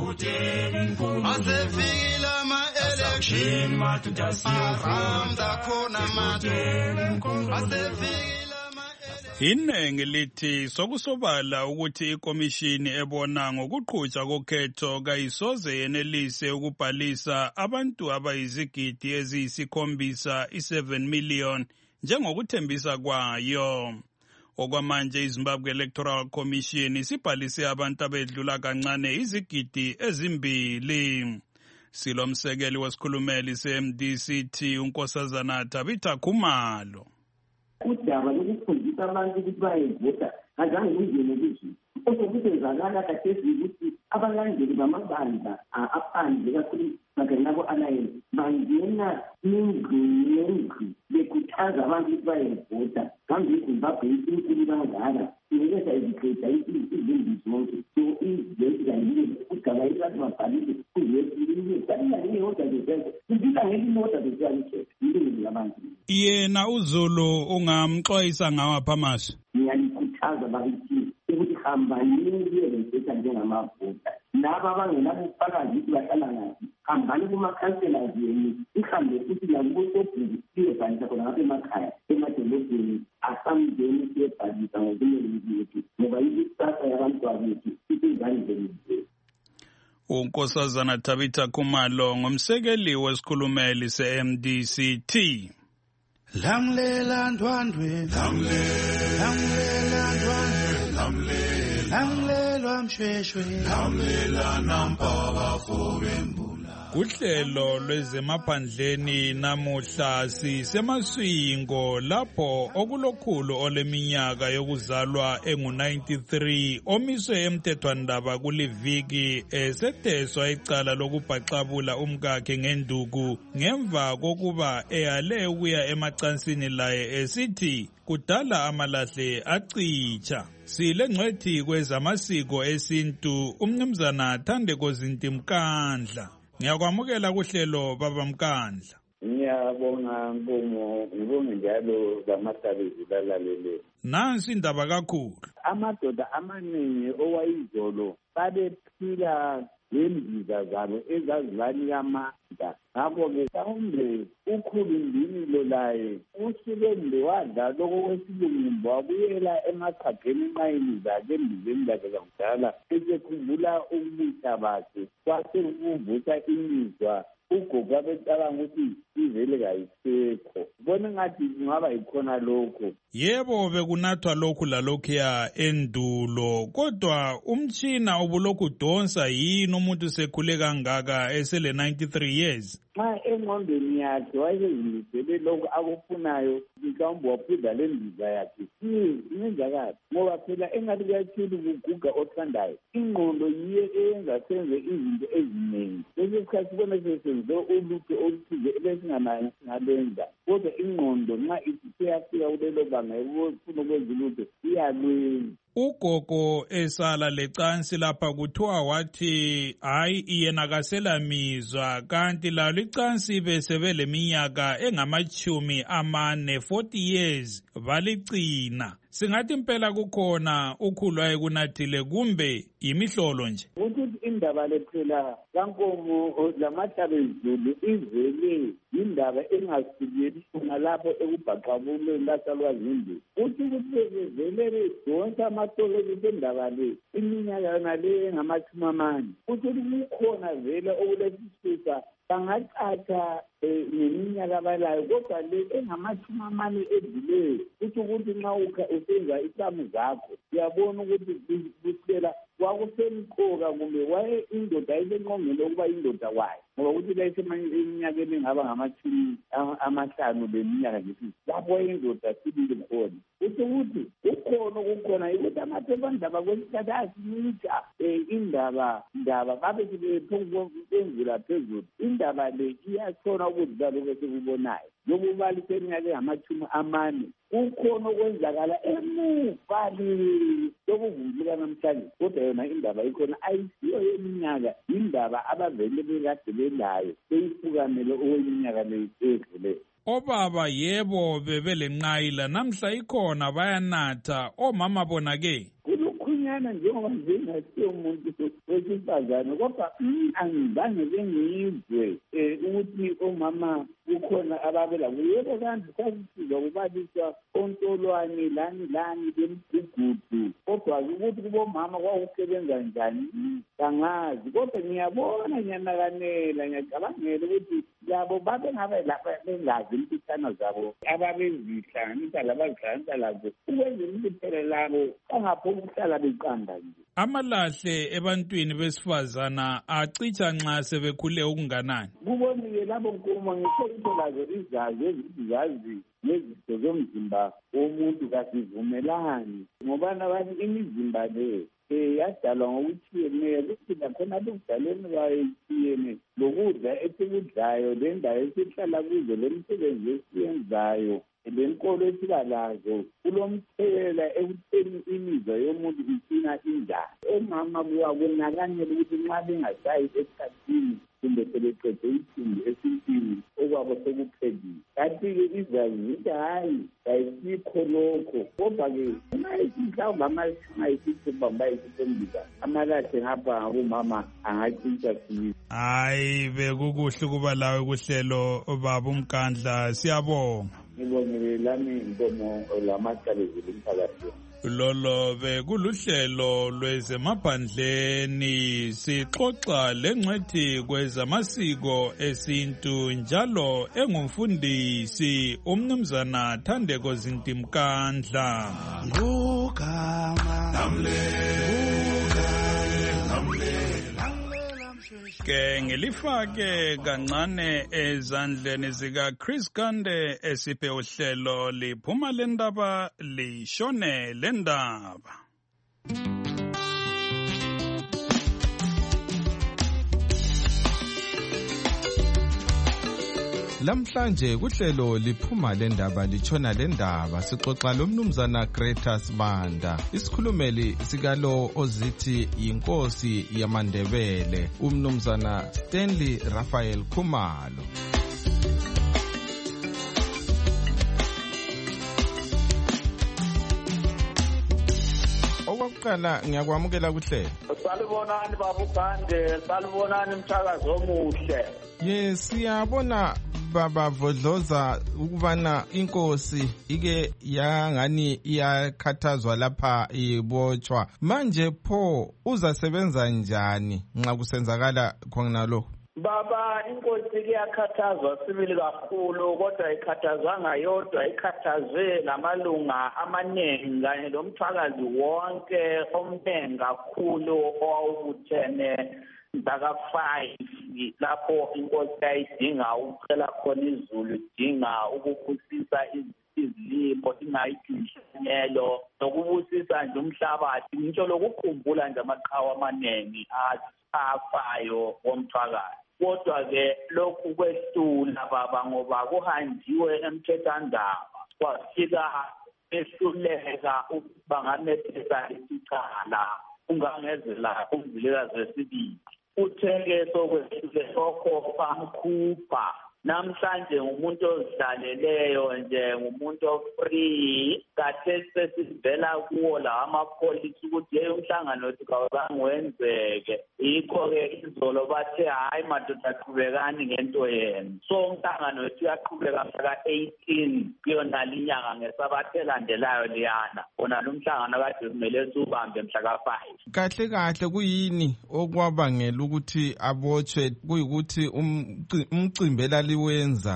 Asefika ama-election aramda khona manje asefika Iningi lithi sokusobala ukuthi ikomishini ebona ngokuqhutshwa kokhetho kayisoze yenelise ukubhalisa abantu abayizigidi eziyisikhombisa i-seven million njengokuthembisa kwayo. Okwamanje iZimbabwe Electoral Commission isibhalise abantu abedlula kancane izigidi ezimbili. Silomsekeli wesikhulumeli se-M D C T uNkosazana Tabitha Khumalo. Udaba lokufundisa abantu ukuthi bayevota azange kungene kuzulu okuzenzakala kathesi ukuthi abalandeli bamabandla aphandle kakhulu bakanabo alliance bangena indlu nendlu bekhuthaza abantu ukuthi bayevota ngambe iZimbabwe inkulu kangaka inikeza izikhetha izimbi zonke so iziveti kangile kugaba ilathi mabhalise yena uZulu ungamxwayisa ngawapha amasu. Ngiyalikhuthaza bakithi ukuthi hambani niyelenzisa njengamavota laba abangenabufakazi ukuthi bahlala ngaphi hambani kuma-councillors yenu ihambe futhi lakubosobhuku siyobhalisa khona ngapha emakhaya emadolobheni asamzeni siyobhalisa ngokumele yethu ngoba ikusasa yabantwana bethu isezandleni zethu. uNkosazana Tabitha Khumalo ngumsekeli wesikhulumeli se-M D C T. Lamlela ndwandwe lamlela ndwandwe lamlela lamlela mshweshwe lamlela nampaba fobembu. Kuhlelo lwezemaphandleni namuhla sisemaswingo lapho okulokhulu oleminyaka yokuzalwa engu ninety-three omiswe emthethwandaba kuliviki eseteswa icala lokubhaxabula umkakhe ngenduku ngemva kokuba eyale ukuya emacansini laye esithi kudala amalahle acitsha. Silengcwethi kwezamasiko esintu umnumzana Thandeko Zintimkandla. Ngiyakwamukela kuhlelo baba Mkandla. Ngiyabonga Nkomo, ngibonge njalo zamasabezi lalalele. Nansi indaba kakhulu. Amadoda amaningi owayizolo babephila ngembiza zabo ezazilani yamandla. Ngakho-ke mhlawumbe ukhulumbinile laye usuke mbe wadla lokho kwesilungu wabuyela emachageni enqayini zakhe embizeni zakhe zakudala esekhumbula ubusa bakhe kwase kuvusa imizwa ugogo abecabanga ukuthi ivele kayisekho. Bona ngathi kungaba yikhona lokho. Yebo bekunathwa lokhu lalokhuya endulo kodwa umtshina ubulokhu donsa yini umuntu sekhule kangaka esele ninety-three years. Xa engqondweni yakhe wayezimisele lokhu akufunayo mhlawumbe waphuza le mbiza yakhe ingenzakala ngoba phela engathi kuyathile ukuguga othandayo ingqondo yiyo eyenza senze izinto eziningi. Lesi sikhathi sibona sesenze ulutho oluthize ebesinganayo singalenza kodwa ingqondo nxa isiyafika kulelo banga efuna ukwenza ulutho iyalwenza. Ugogo esala lecansi lapha kuthiwa wathi hayi yena kasela mizwa kanti lalo icansi besebe leminyaka engamachumi amane forty years balicina. Singathi impela kukhona ukhulu ayekunathile kumbe imihlolo nje. Ukuthi indaba lephela kaNkomo lamahlabezulu ivele indaba engasikeli ngalapho ekubhaxabuleni lasalwazini. Uthi ukuthi vele bedonsa amatoleki endaba le iminyaka yona le engamachumi amane. Uthi kukhona vele okulesisusa bangacaca ngeminyaka abalayo kodwa le engamachumi amane edileyo uthi ukuthi nxa usenza isamu zakho uyabona ukuthi kusela kwakusemqoka kumbe waye indoda ayisenqongeni ukuba indoda kwayo ngoba ukuthi layiseminyakeni engaba ngamashumi amahlanu leminyaka nje lapho wayeindoda sibili khona kusho ukuthi ukhona okukhona ukuthi amaphephandaba kwesikhathi asinika um indaba ndaba babe sebephendula phezulu indaba le iyatshona ukudlula lokhu esikubonayo yokubalisa eminyaka engamashumi amane kukhona okwenzakala emuva lokuvumbuluka namhlanje kodwa yona indaba ikhona ayisiyo yeminyaka indaba abavele bekade belayo beyifukamele okweminyaka leyo edluleyo. Obaba yebo bebelenqayila namhla ikhona bayanatha omama bona ke kulukhonyana njengoba njengasiyo umuntu wesifazane kodwa angizange bengizwe um ukuthi omama kukhona ababelako yebo kanti sasisizwa kubaliswa ontolwane lani lani bemigugudu kodwa ukuthi kubomama kwakusebenza njani kangazi kodwa ngiyabona ngiyanakanela ngiyacabangela ukuthi labo babe ngabe lapha bengazi impithano zabo ababezihlanganisa labazihlanganisa lazo ukwenza impithelo labo bangaphuma ukuhlala beqanda nje. Amalahle ebantwini besifazana acitsha nxa sebekhule okunganani? Kubonike labo nkuma ngitho lazo izazi ezizazi nezitho zomzimba womuntu kasivumelani ngoba nabantu imizimba le um yadalwa ngokutshiyeneyo kuphinde khona lokudalweni kwayo itshiyene lokudla esikudlayo lendawo esihlala kuzo lemisebenzi esiyenzayo lenkolo esiba lazo kulomthelela ekutheni imizwa yomuntu icina injani. Omama kuyakonakanyela ukuthi nxa bengasayi esikhathini kumbe sebeqede isimbi esintini okwabo sekuphelile kanti-ke izazi zithi hhayi kayisikho lokho kodwa-ke mhlawumbe amashumi ayisithupha mba ayisithembisa amalahle ngapha ngabomama angatshintsha sibili. Hayi bekukuhle ukuba lawe kuhlelo baba uMkandla siyabonga. Ngibongele lami inkomo lamacala ezulu umphakathi. Lolo bekuluhlelo lwezemaphandleni sixoxa lengcwethi kwezamasiko esintu njalo engumfundisi umnumzana Thandeko Zintimkandla. Ngugama ke ngelifake kancane ezandleni zika Chris Kande esiphe uhlelo liphuma lendaba lishone lendaba. Lamhlanje kuhlelo liphuma lendaba litshona lendaba sixoxa lomnumzana Greta Sibanda isikhulumeli sikalo ozithi yinkosi yamaNdebele umnumzana Stanley Raphael Khumalo. Okokuqala ngiyakwamukela kuhlelo. Salibonani baba uGande, salibonani umthakazo omuhle. Yes, siyabona baba Vodloza ukubana inkosi ike yangani iyakhathazwa lapha ibotshwa manje pho uzasebenza njani nxa kusenzakala khona lo? Baba inkosi iyakhathazwa sibili kakhulu kodwa ikhathazwanga yodwa ikhathazwe namalunga amaningi kanye lomthakazi wonke omningi kakhulu owawubuthene mhlaka five lapho inkosi ayidinga ukucela khona izulu idinga ukubusisa izilimo ingayithi inhlanyelo nokubusisa nje umhlabathi ngitsho lokukhumbula nje amaqhawe amaningi afayo womthakazi. Kodwa-ke lokhu kwehlula baba ngoba kuhanjiwe emthethwandaba kwafika ehluleka ukuba ngamethesa isicala ungangezela umzilikazi wesibili uthenge sokwehlule lokho bamkhupha. Namhlanje ngumuntu ozidlaleleyo nje ngumuntu ofree kade sesivela kuwo la amapolisi ukuthi ye umhlangano wethi kawuzange wenzeke yikho-ke izolo bathe hhayi madoda qhubekani ngento yenu so umhlangano wethu uyaqhubeka mhlaka eighteen kuyonala inyanga ngesabatha elandelayo liyana wona lo mhlangano kade kumele siwubambe mhlaka five. Kahle kahle kuyini okwabangela ukuthi abotshwe kuyikuthi umcimbela liwenza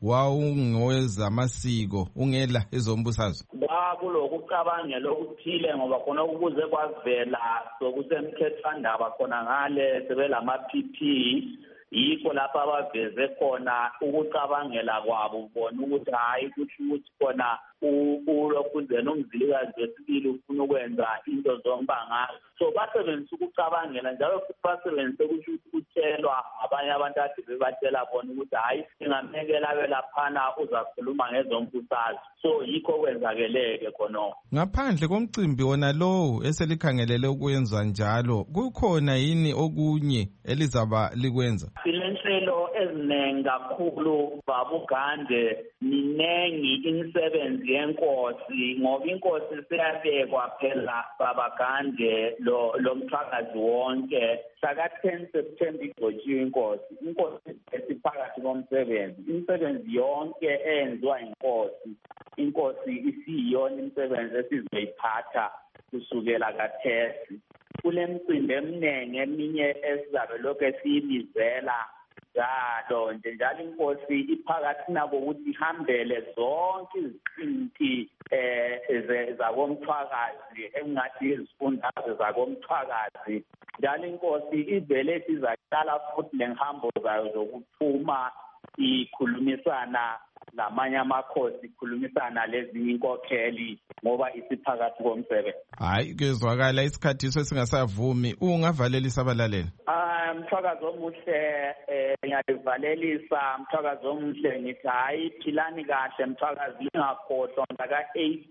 wawungowezamasiko ungela ezombusazwe? Kulokucabangela okuthile ngoba khona ukuze kwavela sokusemthethwandaba khona ngale sebelama-P P yikho lapho abaveze khona ukucabangela kwabo bona ukuthi hayi kusho ukuthi khona ulokhuzena umzilikazi wesibili ufuna ukwenza into zombangazo. So basebenzisa ukucabangela njalo futhi basebenzise kusho ukutshelwa abanye abantu ade bebatshela bona ukuthi hayi singamekela abe laphana uzakhuluma ngezombusazwe. So yikho kwenzakeleke khona. Ngaphandle komcimbi wona lowo eselikhangelele ukwenza njalo, kukhona yini okunye elizaba likwenza? Silenhlelo ezinengi kakhulu babugande, minengi imisebenzi yenkosi ngoba inkosi seyabekwa phela babagande lo lomthakazi wonke. Saka ten September igcotshiwe inkosi. Inkosi esiphakathi komsebenzi. Imisebenzi yonke eyenziwa inkosi. Inkosi isiyona imisebenzi esizoyiphatha kusukela kathesi. Kule micimbi eminingi eminye esizabe lokhu esiyibizela njalo nje njalo inkosi iphakathi nabo ukuthi ihambele zonke izinti eh zakomthwakazi engathi izifundazwe zakomthwakazi. Njalo inkosi ivele sizaqala futhi lenhambo zayo zokuphuma ikhulumisana namanye amakhosi, ikhulumisana lezinye inkokheli ngoba isiphakathi komsebenzi. Hayi kezwakala isikhathi sesingasavumi, ungavalelisa abalaleli. Ah mthwakazi omuhle ngiyalivalelisa mthwakazi omuhle ngithi hayi philani kahle mthwakazi lingakhohlwa ngaka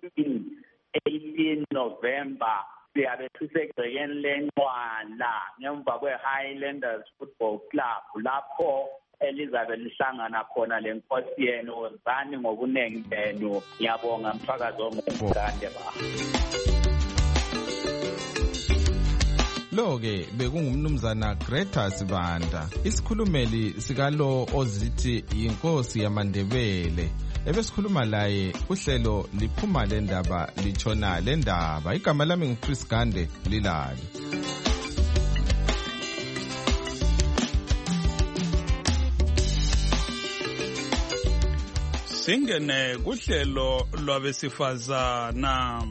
eighteen November siyabe sisekugcekeni lencwana ngemva kwe-Highlanders Football Club lapho elizabe lihlangana khona lenkosi yenu. Wozani ngobunengi benu. Ngiyabonga mthwakazi omukande ba. Lo-ke bekungumnumzana Greta Sibanda, isikhulumeli sikalo ozithi yinkosi yamaNdebele. Ebesikhuluma laye uhlelo liphuma le ndaba litshona le ndaba. Igama lami nguChris Gande Lilali. Singene kuhlelo lwabesifazana.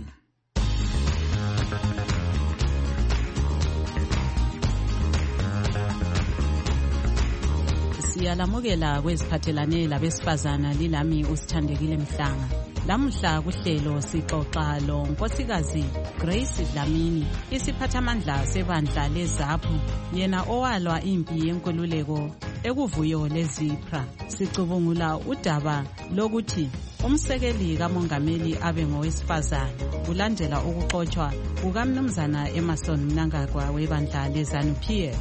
Siyalamukela kweziphathelane labesifazana lilami uSithandekile Mhlanga. Lamuhla kuhlelo sixoxa lo nkosikazi Grace Dlamini, isiphathamandla sebandla leZAPHU, yena owalwa impi yenkululeko ekuvuyo leZipra. Sicubungula udaba lokuthi umsekeli kamongameli abe ngowesifazana kulandela ukuxotshwa kukamnumzana Emerson Mnangagwa webandla leZANU-P F.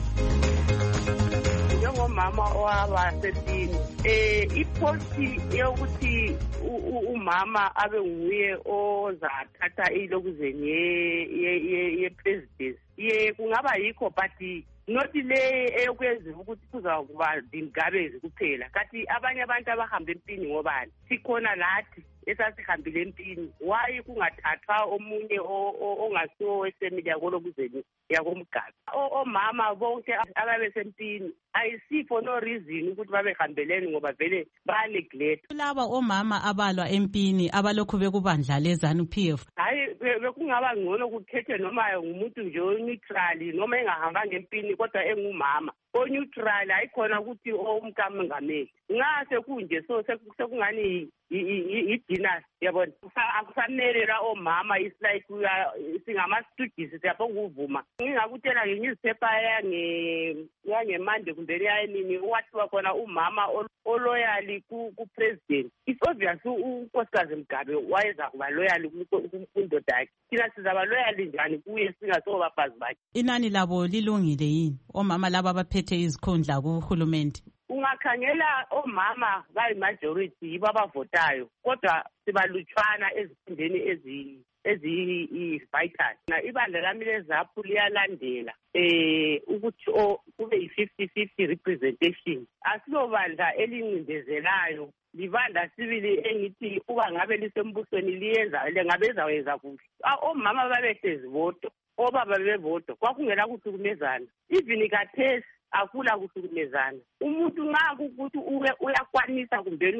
Njengomama owabasepini eh iposti yokuthi umama abe nguye ozathatha ilokuzeni ye ye president ye kungaba yikho but not le eyokwenza ukuthi kuzakuba dingabezi kuphela. Kanti abanye abantu abahamba empini ngobani sikhona lathi esasihambile empini, why kungathathwa omunye ongasiwo wesemili yakolokuzeni yakomgaba? Omama bonke ababesempini ayisifo no reason ukuthi babehambeleni ngoba vele ba neglect. Laba omama abalwa empini abalokhu bekubandla leZANU-P F, hayi bekungaba ngcono kukhethe noma ngumuntu nje neutral noma engahambanga empini kodwa engumama o neutral, ayikhona ukuthi umkamongameli nxa sekunje so sekungani idina yabona. Akufanele la omama is like singama students siyabonga uvuma. Ngingakutshela ngenyuziphepha yange yange Monday kumbe yanini wathiwa khona umama oloyali ku president. It's obvious unkosikazi Mgabe wayeza kuba loyali kundoda yakhe. Thina sizaba loyali njani kuye singasobafazi bakhe? Inani labo lilungile yini omama laba abaphethe izikhundla kuhulumende? Ungakhangela omama bayi majority yibo abavotayo kodwa sibalutshwana ezifundeni ezi ezi vital. Na ibandla lami leZAPHU liyalandela eh ukuthi kube yi-fifty fifty representation. Asilobandla elincindezelayo, libandla sibili engithi uba ngabe lisembusweni liyenza lengabeza wenza kuhle. Omama babehlezi voto, obaba bevoto, kwakungela kuhlukumezana. Even kathesi akula kuhlukumezana. Umuntu nxa kukuthi uyakwanisa kumbeni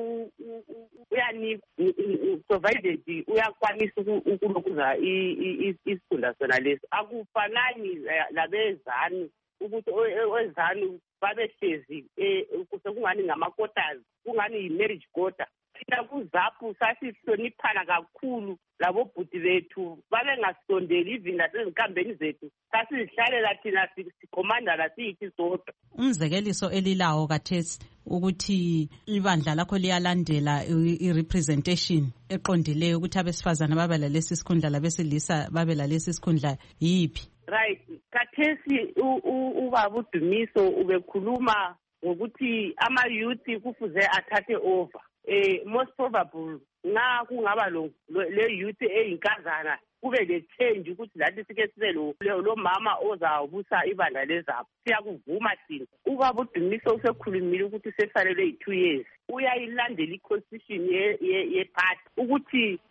uyanika provided uyakwanisa ukulokuza isifunda sona leso. Akufanani labezani ukuthi owezani babehlezi kungani ngama-quarters, kungani yi-marriage quarter. Thina kuZAPU sasihloniphana kakhulu labobhuti bethu, babengasondeli even nasezinkambeni zethu, sasizihlalela thina sikhomandana siyithi sodwa. Umzekeliso elilawo kathesi ukuthi ibandla lakho liyalandela i-representation eqondileyo ukuthi abesifazana babe lalesi sikhundla labesilisa babe lalesi sikhundla yiphi? Right, kathesi ubaba uDumiso ubekhuluma ngokuthi ama-youth kufuze athathe over. Eh, most probable nxa kungaba le youth eyinkazana kube le change ukuthi lathi sike sibe lo mama ozawubusa ibandla leZAPU. Siyakuvuma thina. Ubaba uDumiso usekhulumile ukuthi sesalele yi-two years. Uyayilandela i-constitution ye-party ukuthi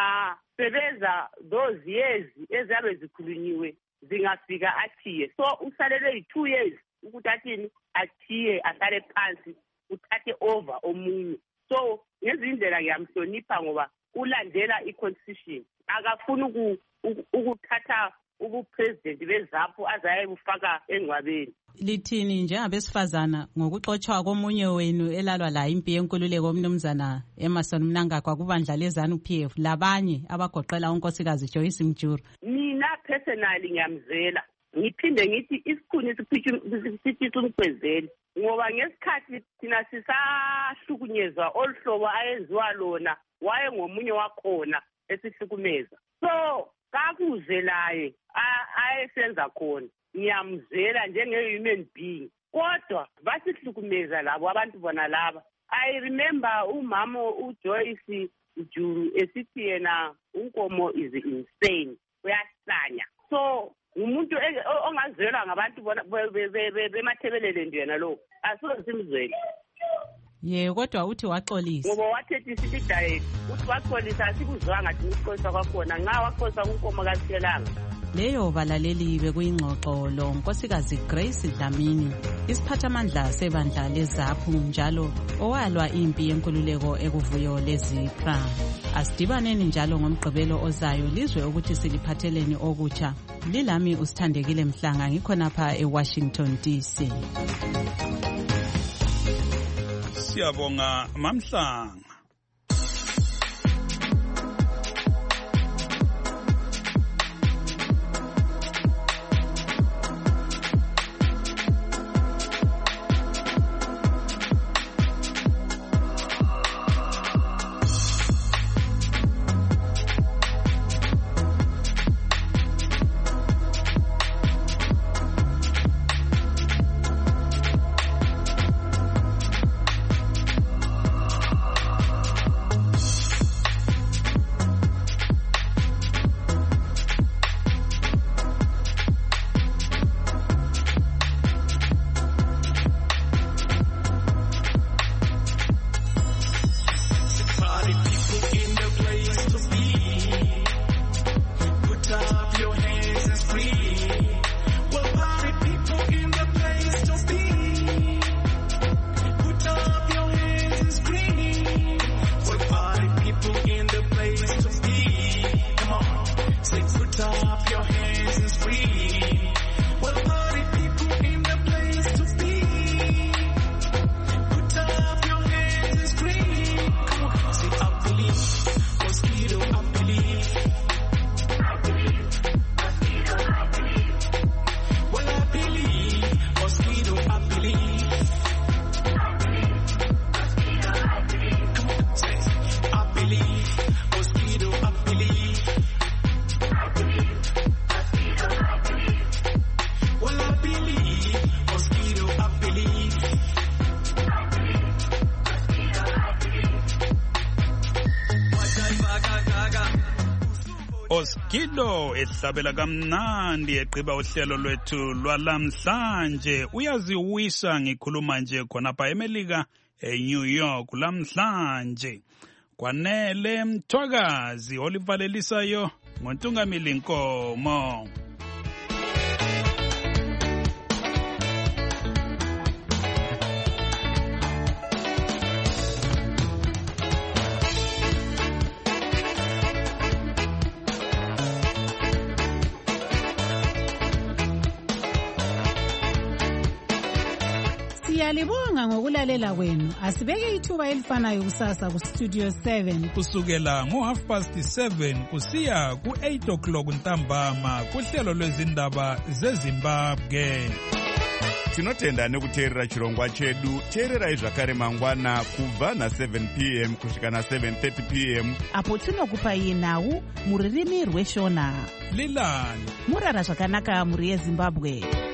angasebenza those years eziyabe zikhulunyiwe zingafika athiye. So usalele yi-two years ukuthi athini athiye ahlale phansi uthathe over omunye. So ngezindlela ngiyamhlonipha ngoba ulandela i-constitution. Akafuni ukuthatha ubupresident beZAPU azayebufaka engcwabeni. Lithini njengabesifazana ngokuxotshwa komunye wenu elalwa la impi yenkululeko umnumzana Emmerson Mnangagwa kubandla leZANU-P F labanye abagoqela unkosikazi Joyce Mjuru? Mina personally ngiyamzela. Ngiphinde ngithi isikhuni siphitha umkhwezeli ngoba ngesikhathi thina sisahlukunyezwa oluhlobo ayenziwa lona waye ngomunye wakhona esihlukumeza. So kakuze laye ayesenza khona ngiyamzela njenge-human being, kodwa basihlukumeza labo abantu bona laba. I remember umama uJoyce Mjuru esithi yena unkomo is insane, uyahlanya. So umuntu ongazelwa ngabantu bona bemathebelele ndiyena lo asoze simzwele. Ye kodwa uthi waxolisa. Ngoba wathethi sithi direct uthi waxolisa asikuzwangathi ukuxolisa kwakhona nxa waxolisa unkomo kaSiyelanga. Leyo balaleli bekuyingxoxo lo nkosikazi Grace Dlamini, isiphathamandla sebandla leZAPU njalo owalwa impi yenkululeko ekuvuyo leZipra. Asidibaneni njalo ngomgqibelo ozayo lizwe ukuthi siliphatheleni okutsha. Lilami uSithandekile Mhlanga ngikhonapha eWashington D C. Siyabonga Mamhlanga. Oskido ehlabela kamnandi eqiba uhlelo lwethu lwalamhlanje. Uyaziwisa ngikhuluma nje khonapha eMelika eNew York lamhlanje. Kwanele Mthwakazi olivalelisayo ngoNtungamili Nkomo. Siyalibonga ngokulalela kwenu. Asibeke ithuba elifanayo kusasa kustudio seven. Kusukela ngo-half past seven kusiya ku-eight o'clock ntambama kuhlelo lwezindaba zeZimbabwe. Tinotenda nekuteerera chirongwa chedu. Teererai zvakare mangwana kubva na-seven p m kusvika na-seven thirty p m apo tinokupai nhau muririmi rweshona. Lilani murara zvakanaka muri yeZimbabwe.